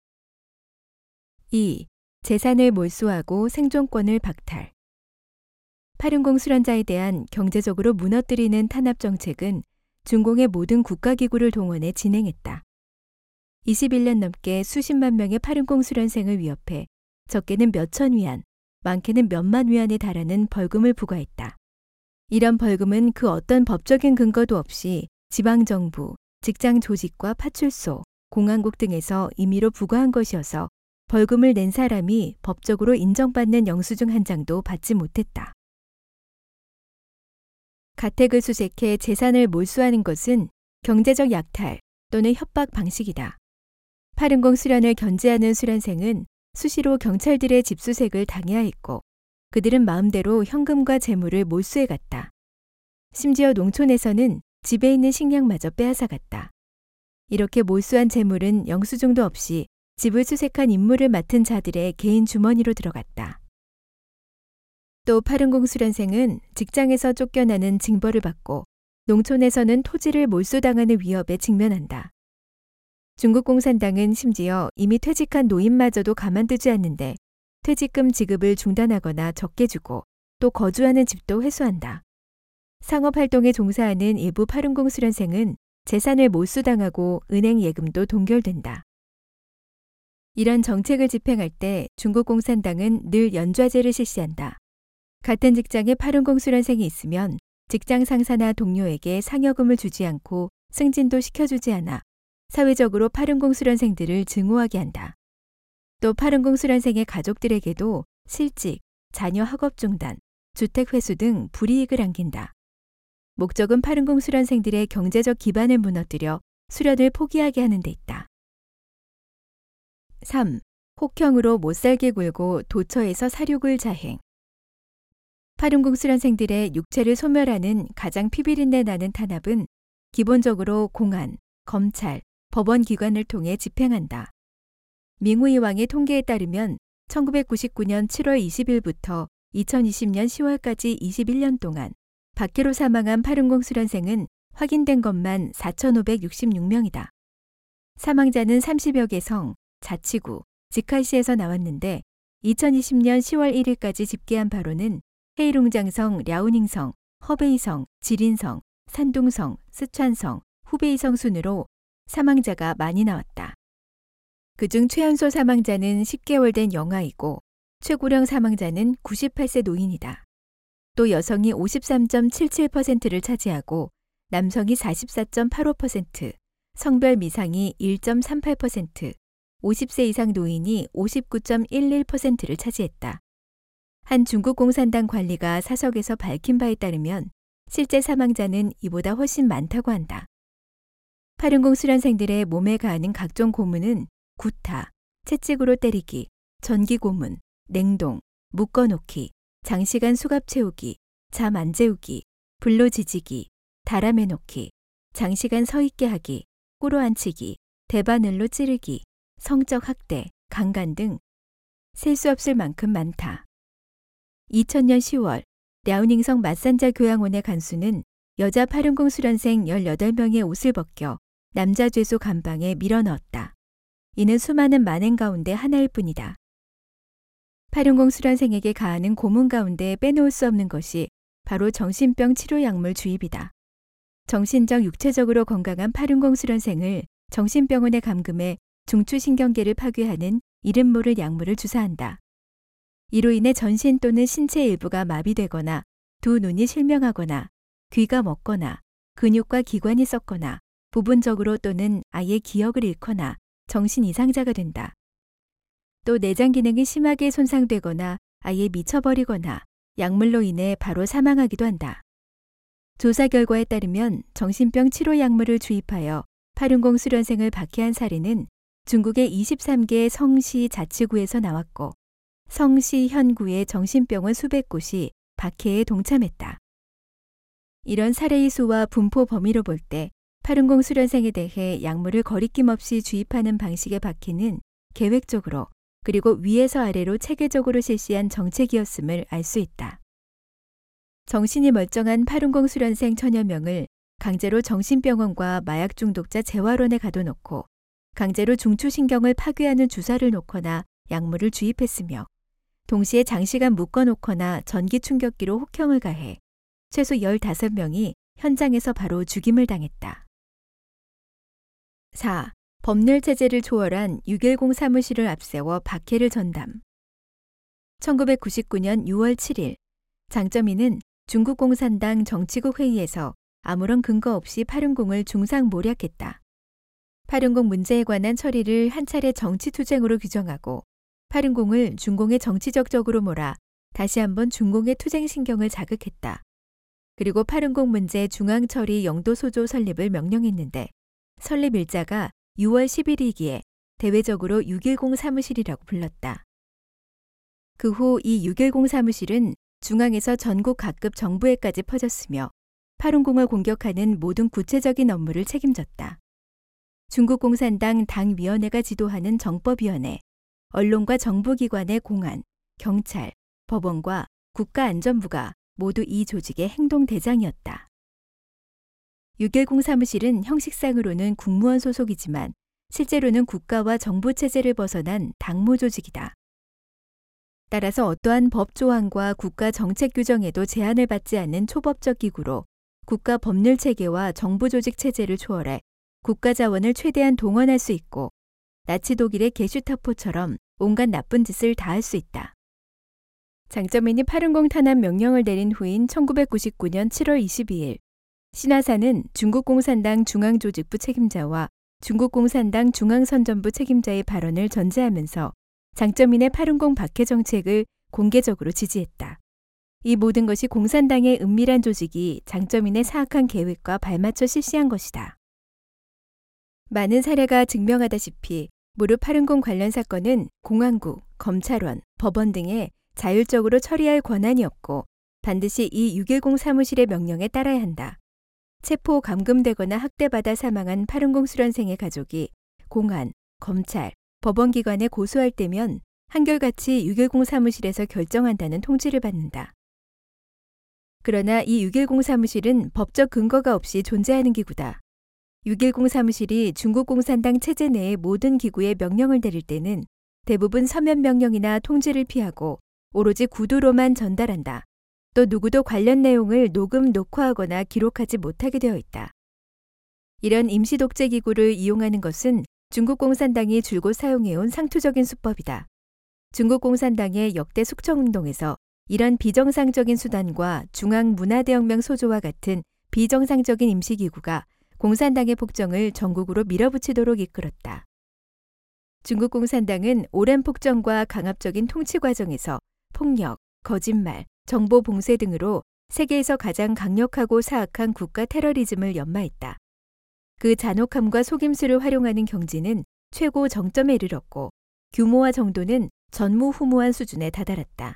A: 이. 재산을 몰수하고 생존권을 박탈. 파룬공 수련자에 대한 경제적으로 무너뜨리는 탄압 정책은 중공의 모든 국가기구를 동원해 진행했다. 이십일 년 넘게 수십만 명의 파룬공 수련생을 위협해 적게는 몇천 위안, 많게는 몇만 위안에 달하는 벌금을 부과했다. 이런 벌금은 그 어떤 법적인 근거도 없이 지방정부, 직장 조직과 파출소, 공안국 등에서 임의로 부과한 것이어서 벌금을 낸 사람이 법적으로 인정받는 영수증 한 장도 받지 못했다. 가택을 수색해 재산을 몰수하는 것은 경제적 약탈 또는 협박 방식이다. 파른공 수련을 견제하는 수련생은 수시로 경찰들의 집수색을 당해야 했고 그들은 마음대로 현금과 재물을 몰수해 갔다. 심지어 농촌에서는 집에 있는 식량마저 빼앗아갔다. 이렇게 몰수한 재물은 영수증도 없이 집을 수색한 임무를 맡은 자들의 개인 주머니로 들어갔다. 또 파른공 수련생은 직장에서 쫓겨나는 징벌을 받고 농촌에서는 토지를 몰수당하는 위협에 직면한다. 중국 공산당은 심지어 이미 퇴직한 노인마저도 가만두지 않는데 퇴직금 지급을 중단하거나 적게 주고 또 거주하는 집도 회수한다. 상업활동에 종사하는 일부 파룬공 수련생은 재산을 몰수당하고 은행 예금도 동결된다. 이런 정책을 집행할 때 중국 공산당은 늘 연좌제를 실시한다. 같은 직장에 파룬공 수련생이 있으면 직장 상사나 동료에게 상여금을 주지 않고 승진도 시켜주지 않아 사회적으로 파룬공 수련생들을 증오하게 한다. 또 파룬공 수련생의 가족들에게도 실직, 자녀 학업 중단, 주택 회수 등 불이익을 안긴다. 목적은 파룬공 수련생들의 경제적 기반을 무너뜨려 수련을 포기하게 하는 데 있다. 삼. 혹형으로 못살게 굴고 도처에서 사륙을 자행. 파룬공 수련생들의 육체를 소멸하는 가장 피비린내 나는 탄압은 기본적으로 공안, 검찰, 법원 기관을 통해 집행한다. 밍우이왕의 통계에 따르면 천구백구십구 년 칠월 이십일부터 이천이십 년 시월까지 이십일 년 동안 박해로 사망한 파룬공 수련생은 확인된 것만 사천오백육십육 명이다. 사망자는 삼십여 개 성, 자치구, 직할시에서 나왔는데 이천이십 년 시월 일일까지 집계한 바로는 헤이룽장성, 랴오닝성, 허베이성, 지린성, 산둥성, 스촨성, 후베이성 순으로 사망자가 많이 나왔다. 그중 최연소 사망자는 십 개월 된 영아이고 최고령 사망자는 구십팔 세 노인이다. 또 여성이 오십삼 점 칠칠 퍼센트를 차지하고 남성이 사십사 점 팔오 퍼센트, 성별 미상이 일 점 삼팔 퍼센트, 오십 세 이상 노인이 오십구 점 일일 퍼센트를 차지했다. 한 중국 공산당 관리가 사석에서 밝힌 바에 따르면 실제 사망자는 이보다 훨씬 많다고 한다. 파룬공 수련생들의 몸에 가하는 각종 고문은 구타, 채찍으로 때리기, 전기 고문, 냉동, 묶어놓기, 장시간 수갑 채우기, 잠 안 재우기, 불로 지지기, 다람해 놓기, 장시간 서 있게 하기, 꿇어 앉히기, 대바늘로 찌르기, 성적 학대, 강간 등 셀 수 없을 만큼 많다. 이천 년 시월 랴오닝성 마산자 교양원의 간수는 여자 파룬공 수련생 열여덟 명의 옷을 벗겨 남자 죄수 감방에 밀어넣었다. 이는 수많은 만행 가운데 하나일 뿐이다. 파룬공 수련생에게 가하는 고문 가운데 빼놓을 수 없는 것이 바로 정신병 치료 약물 주입이다. 정신적 육체적으로 건강한 파룬공 수련생을 정신병원에 감금해 중추신경계를 파괴하는 이름 모를 약물을 주사한다. 이로 인해 전신 또는 신체 일부가 마비되거나 두 눈이 실명하거나 귀가 먹거나 근육과 기관이 썩거나 부분적으로 또는 아예 기억을 잃거나 정신 이상자가 된다. 또 내장 기능이 심하게 손상되거나 아예 미쳐버리거나 약물로 인해 바로 사망하기도 한다. 조사 결과에 따르면 정신병 치료 약물을 주입하여 파룬공 수련생을 박해한 사례는 중국의 이십삼 개 성시 자치구에서 나왔고 성시 현구의 정신병원 수백 곳이 박해에 동참했다. 이런 사례의 수와 분포 범위로 볼 때 파룬공 수련생에 대해 약물을 거리낌 없이 주입하는 방식의 박해는 계획적으로 그리고 위에서 아래로 체계적으로 실시한 정책이었음을 알 수 있다. 정신이 멀쩡한 파룬공 수련생 천여 명을 강제로 정신병원과 마약 중독자 재활원에 가둬놓고 강제로 중추신경을 파괴하는 주사를 놓거나 약물을 주입했으며 동시에 장시간 묶어놓거나 전기 충격기로 혹형을 가해 최소 열다섯 명이 현장에서 바로 죽임을 당했다. 사. 법률체제를 초월한 육일공 사무실을 앞세워 박해를 전담. 천구백구십구 년 유월 칠일 장쩌민은 중국 공산당 정치국 회의에서 아무런 근거 없이 파룬공을 중상모략했다. 파룬공 문제에 관한 처리를 한 차례 정치투쟁으로 규정하고 파룬공을 중공의 정치적적으로 몰아 다시 한번 중공의 투쟁신경을 자극했다. 그리고 파룬공 문제 중앙처리 영도소조 설립을 명령했는데 설립 일자가 유월 십일이기에 대외적으로 육일공 사무실이라고 불렀다. 그 후 이 육일공 사무실은 중앙에서 전국 각급 정부에까지 퍼졌으며 파룬공을 공격하는 모든 구체적인 업무를 책임졌다. 중국 공산당 당위원회가 지도하는 정법위원회, 언론과 정부기관의 공안, 경찰, 법원과 국가안전부가 모두 이 조직의 행동대장이었다. 육일공 사무실은 형식상으로는 국무원 소속이지만 실제로는 국가와 정부 체제를 벗어난 당무 조직이다. 따라서 어떠한 법 조항과 국가 정책 규정에도 제한을 받지 않는 초법적 기구로 국가 법률 체계와 정부 조직 체제를 초월해 국가 자원을 최대한 동원할 수 있고 나치 독일의 게슈타포처럼 온갖 나쁜 짓을 다 할 수 있다. 장쩌민이 파룬공 탄압 명령을 내린 후인 천구백구십구년 칠월 이십이일 신화사는 중국 공산당 중앙조직부 책임자와 중국 공산당 중앙선전부 책임자의 발언을 전제하면서 장쩌민의 파룬공 박해 정책을 공개적으로 지지했다. 이 모든 것이 공산당의 은밀한 조직이 장쩌민의 사악한 계획과 발맞춰 실시한 것이다. 많은 사례가 증명하다시피 무릇 파룬공 관련 사건은 공안국, 검찰원, 법원 등에 자율적으로 처리할 권한이 없고 반드시 이 육일공 사무실의 명령에 따라야 한다. 체포, 감금되거나 학대받아 사망한 파룬공 수련생의 가족이 공안, 검찰, 법원기관에 고소할 때면 한결같이 육일공 사무실에서 결정한다는 통지를 받는다. 그러나 이 육일공 사무실은 법적 근거가 없이 존재하는 기구다. 육일공 사무실이 중국 공산당 체제 내의 모든 기구에 명령을 내릴 때는 대부분 서면 명령이나 통지를 피하고 오로지 구두로만 전달한다. 또 누구도 관련 내용을 녹음, 녹화하거나 기록하지 못하게 되어 있다. 이런 임시 독재 기구를 이용하는 것은 중국 공산당이 줄곧 사용해온 상투적인 수법이다. 중국 공산당의 역대 숙청운동에서 이런 비정상적인 수단과 중앙문화대혁명 소조와 같은 비정상적인 임시기구가 공산당의 폭정을 전국으로 밀어붙이도록 이끌었다. 중국 공산당은 오랜 폭정과 강압적인 통치 과정에서 폭력, 거짓말, 정보 봉쇄 등으로 세계에서 가장 강력하고 사악한 국가 테러리즘을 연마했다. 그 잔혹함과 속임수를 활용하는 경지는 최고 정점에 이르렀고 규모와 정도는 전무후무한 수준에 다다랐다.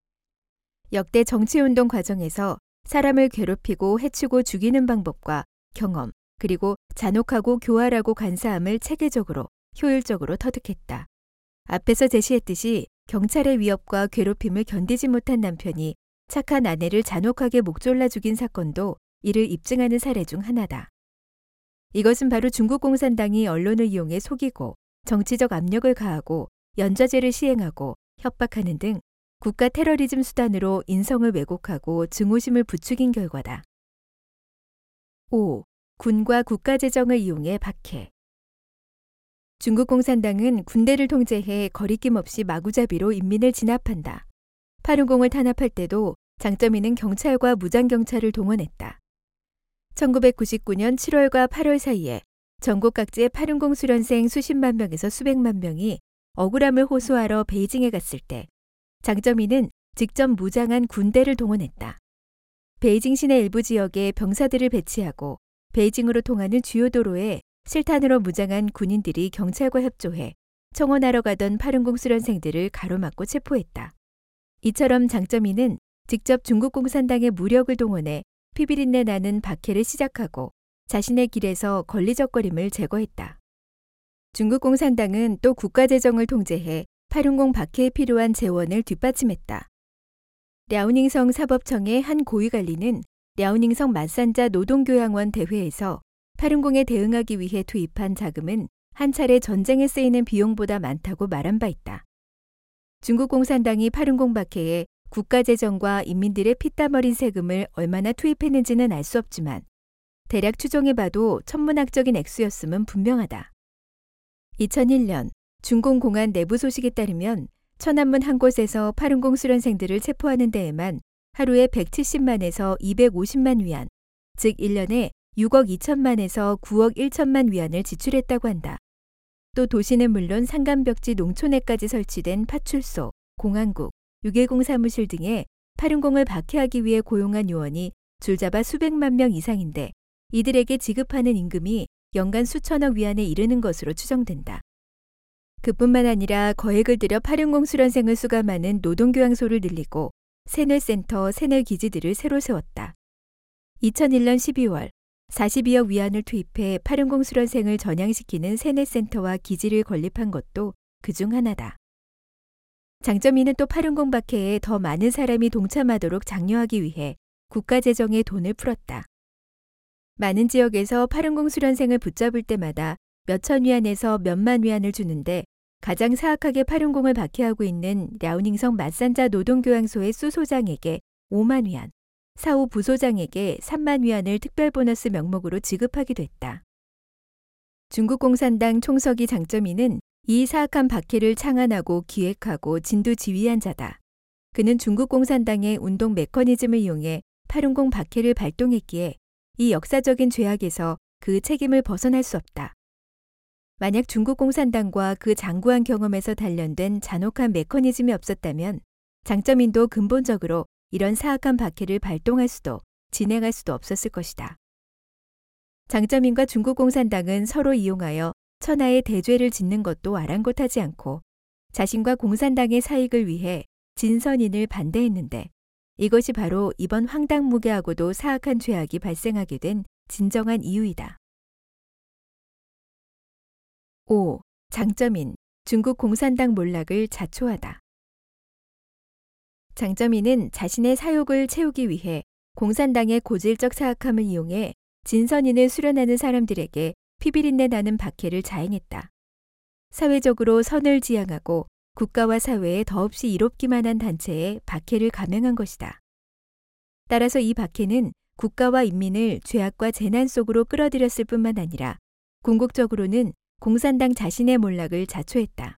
A: 역대 정치운동 과정에서 사람을 괴롭히고 해치고 죽이는 방법과 경험, 그리고 잔혹하고 교활하고 간사함을 체계적으로, 효율적으로 터득했다. 앞에서 제시했듯이 경찰의 위협과 괴롭힘을 견디지 못한 남편이 착한 아내를 잔혹하게 목졸라 죽인 사건도 이를 입증하는 사례 중 하나다. 이것은 바로 중국 공산당이 언론을 이용해 속이고 정치적 압력을 가하고 연좌제를 시행하고 협박하는 등 국가 테러리즘 수단으로 인성을 왜곡하고 증오심을 부추긴 결과다. 오. 군과 국가재정을 이용해 박해. 중국 공산당은 군대를 통제해 거리낌 없이 마구잡이로 인민을 진압한다. 파룬공을 탄압할 때도 장쩌민은 경찰과 무장경찰을 동원했다. 천구백구십구년 칠월과 팔월 사이에 전국 각지의 파룬공 수련생 수십만 명에서 수백만 명이 억울함을 호소하러 베이징에 갔을 때 장쩌민은 직접 무장한 군대를 동원했다. 베이징 시내 일부 지역에 병사들을 배치하고 베이징으로 통하는 주요 도로에 실탄으로 무장한 군인들이 경찰과 협조해 청원하러 가던 파룬공 수련생들을 가로막고 체포했다. 이처럼 장쩌민은 직접 중국 공산당의 무력을 동원해 피비린내 나는 박해를 시작하고 자신의 길에서 걸리적거림을 제거했다. 중국 공산당은 또 국가재정을 통제해 파룬공 박해에 필요한 재원을 뒷받침했다. 랴오닝성 사법청의 한 고위관리는 랴오닝성 마산자 노동교양원 대회에서 파룬공에 대응하기 위해 투입한 자금은 한 차례 전쟁에 쓰이는 비용보다 많다고 말한 바 있다. 중국 공산당이 파룬공 박해에 국가재정과 인민들의 피땀 어린 세금을 얼마나 투입했는지는 알 수 없지만 대략 추정해봐도 천문학적인 액수였음은 분명하다. 이천일년 중공공안 내부 소식에 따르면 천안문 한 곳에서 파룬공 수련생들을 체포하는 데에만 하루에 백칠십만에서 이백오십만 위안, 즉 일 년에 육억 이천만에서 구억 일천만 위안을 지출했다고 한다. 또 도시는 물론 산간벽지 농촌에까지 설치된 파출소, 공항국, 유계공 사무실 등에 파룬공을 박해하기 위해 고용한 요원이 줄잡아 수백만 명 이상인데 이들에게 지급하는 임금이 연간 수천억 위안에 이르는 것으로 추정된다. 그뿐만 아니라 거액을 들여 파룬공 수련생을 수감하는 노동교양소를 늘리고 세뇌센터, 세뇌기지들을 새로 세웠다. 이천일 년 십이월 사십이억 위안을 투입해 파룬공 수련생을 전향시키는 세뇌센터와 기지를 건립한 것도 그중 하나다. 장점이는 또 파룬공 박해에 더 많은 사람이 동참하도록 장려하기 위해 국가 재정에 돈을 풀었다. 많은 지역에서 파룬공 수련생을 붙잡을 때마다 몇천 위안에서 몇만 위안을 주는데 가장 사악하게 파룬공을 박해하고 있는 랴오닝성 마산자 노동교양소의 수소장에게 오만 위안, 사오 부소장에게 삼만 위안을 특별 보너스 명목으로 지급하기도 했다. 중국 공산당 총서기 장점이는 이 사악한 박해를 창안하고 기획하고 진두지휘한 자다. 그는 중국 공산당의 운동 메커니즘을 이용해 파룬공 박해를 발동했기에 이 역사적인 죄악에서 그 책임을 벗어날 수 없다. 만약 중국 공산당과 그 장구한 경험에서 단련된 잔혹한 메커니즘이 없었다면 장점인도 근본적으로 이런 사악한 박해를 발동할 수도 진행할 수도 없었을 것이다. 장점인과 중국 공산당은 서로 이용하여 천하의 대죄를 짓는 것도 아랑곳하지 않고 자신과 공산당의 사익을 위해 진선인을 반대했는데 이것이 바로 이번 황당무계하고도 사악한 죄악이 발생하게 된 진정한 이유이다. 오. 장점인, 중국 공산당 몰락을 자초하다. 장점인은 자신의 사욕을 채우기 위해 공산당의 고질적 사악함을 이용해 진선인을 수련하는 사람들에게 피비린내 나는 박해를 자행했다. 사회적으로 선을 지향하고 국가와 사회에 더없이 이롭기만 한 단체에 박해를 감행한 것이다. 따라서 이 박해는 국가와 인민을 죄악과 재난 속으로 끌어들였을 뿐만 아니라 궁극적으로는 공산당 자신의 몰락을 자초했다.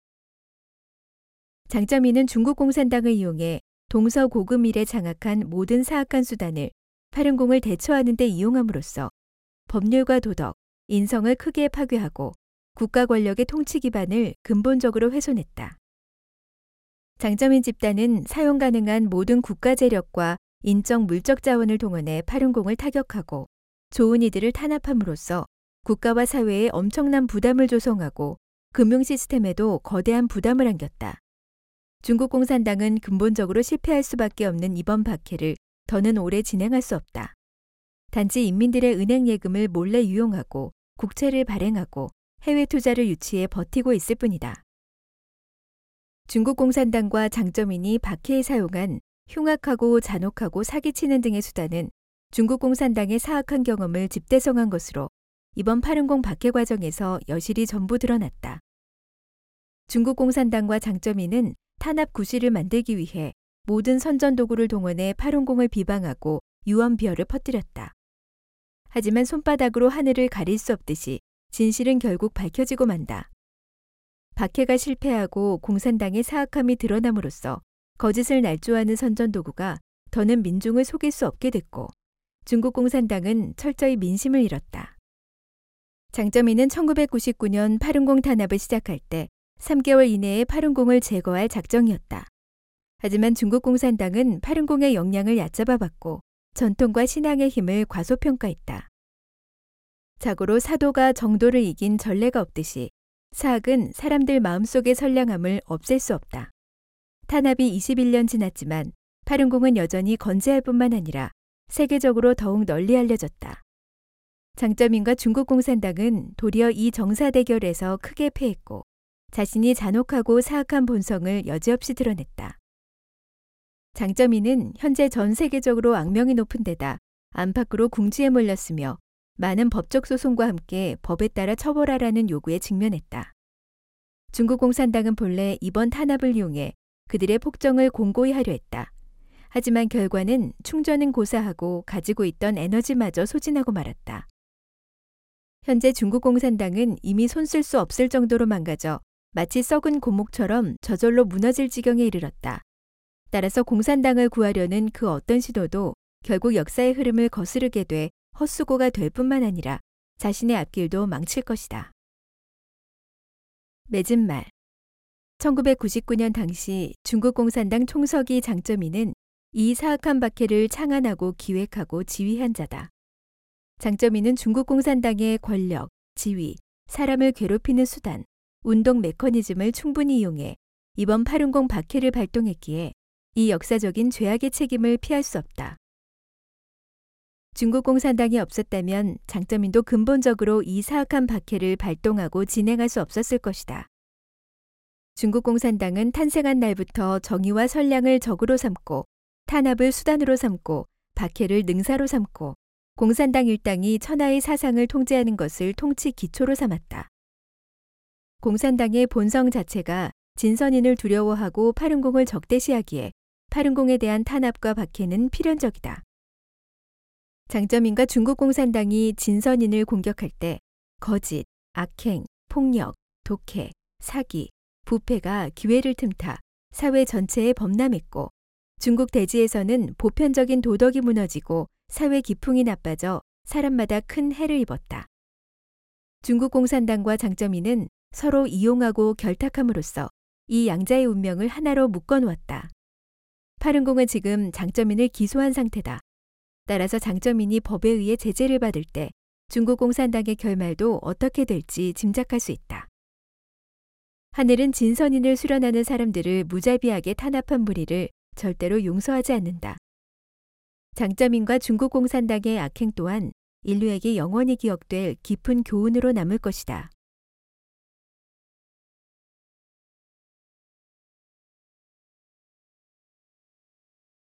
A: 장점인은 중국 공산당을 이용해 동서고금일에 장악한 모든 사악한 수단을 파룬공을 대처하는 데 이용함으로써 법률과 도덕, 인성을 크게 파괴하고 국가 권력의 통치 기반을 근본적으로 훼손했다. 장점인 집단은 사용 가능한 모든 국가 재력과 인적 물적 자원을 동원해 파룬공을 타격하고 좋은 이들을 탄압함으로써 국가와 사회에 엄청난 부담을 조성하고 금융 시스템에도 거대한 부담을 안겼다. 중국 공산당은 근본적으로 실패할 수밖에 없는 이번 박해를 더는 오래 진행할 수 없다. 단지 인민들의 은행 예금을 몰래 유용하고 국채를 발행하고 해외 투자를 유치해 버티고 있을 뿐이다. 중국 공산당과 장점인이 박해에 사용한 흉악하고 잔혹하고 사기치는 등의 수단은 중국 공산당의 사악한 경험을 집대성한 것으로 이번 파룬공 박해 과정에서 여실히 전부 드러났다. 중국 공산당과 장점인은 탄압 구실을 만들기 위해 모든 선전도구를 동원해 파룬공을 비방하고 유언비어를 퍼뜨렸다. 하지만 손바닥으로 하늘을 가릴 수 없듯이 진실은 결국 밝혀지고 만다. 박해가 실패하고 공산당의 사악함이 드러남으로써 거짓을 날조하는 선전도구가 더는 민중을 속일 수 없게 됐고 중국 공산당은 철저히 민심을 잃었다. 장점인은 천구백구십구 년 파룬공 탄압을 시작할 때 삼 개월 이내에 파룬공을 제거할 작정이었다. 하지만 중국 공산당은 파룬공의 역량을 얕잡아 봤고 전통과 신앙의 힘을 과소평가했다. 자고로 사도가 정도를 이긴 전례가 없듯이 사악은 사람들 마음속의 선량함을 없앨 수 없다. 탄압이 이십일 년 지났지만 파룬공은 여전히 건재할 뿐만 아니라 세계적으로 더욱 널리 알려졌다. 장점인과 중국 공산당은 도리어 이 정사대결에서 크게 패했고 자신이 잔혹하고 사악한 본성을 여지없이 드러냈다. 장점인은 현재 전 세계적으로 악명이 높은 데다 안팎으로 궁지에 몰렸으며 많은 법적 소송과 함께 법에 따라 처벌하라는 요구에 직면했다. 중국 공산당은 본래 이번 탄압을 이용해 그들의 폭정을 공고히 하려 했다. 하지만 결과는 충전은 고사하고 가지고 있던 에너지마저 소진하고 말았다. 현재 중국 공산당은 이미 손쓸 수 없을 정도로 망가져 마치 썩은 고목처럼 저절로 무너질 지경에 이르렀다. 따라서 공산당을 구하려는 그 어떤 시도도 결국 역사의 흐름을 거스르게 돼 헛수고가 될 뿐만 아니라 자신의 앞길도 망칠 것이다. 맺은 말. 천구백구십구 년 당시 중국 공산당 총서기 장쩌민은 이 사악한 박해를 창안하고 기획하고 지휘한 자다. 장쩌민은 중국 공산당의 권력, 지위, 사람을 괴롭히는 수단, 운동 메커니즘을 충분히 이용해 이번 팔운공 박해를 발동했기에 이 역사적인 죄악의 책임을 피할 수 없다. 중국 공산당이 없었다면 장쩌민도 근본적으로 이 사악한 박해를 발동하고 진행할 수 없었을 것이다. 중국 공산당은 탄생한 날부터 정의와 선량을 적으로 삼고 탄압을 수단으로 삼고 박해를 능사로 삼고 공산당 일당이 천하의 사상을 통제하는 것을 통치 기초로 삼았다. 공산당의 본성 자체가 진선인을 두려워하고 팔운공을 적대시하기에 팔운공에 대한 탄압과 박해는 필연적이다. 장쩌민과 중국 공산당이 진선인을 공격할 때 거짓, 악행, 폭력, 독해, 사기, 부패가 기회를 틈타 사회 전체에 범람했고 중국 대지에서는 보편적인 도덕이 무너지고 사회 기풍이 나빠져 사람마다 큰 해를 입었다. 중국 공산당과 장쩌민은 서로 이용하고 결탁함으로써 이 양자의 운명을 하나로 묶어놓았다. 팔운공은 지금 장쩌민을 기소한 상태다. 따라서 장쩌민이 법에 의해 제재를 받을 때 중국 공산당의 결말도 어떻게 될지 짐작할 수 있다. 하늘은 진선인을 수련하는 사람들을 무자비하게 탄압한 무리를 절대로 용서하지 않는다. 장쩌민과 중국 공산당의 악행 또한 인류에게 영원히 기억될 깊은 교훈으로 남을 것이다.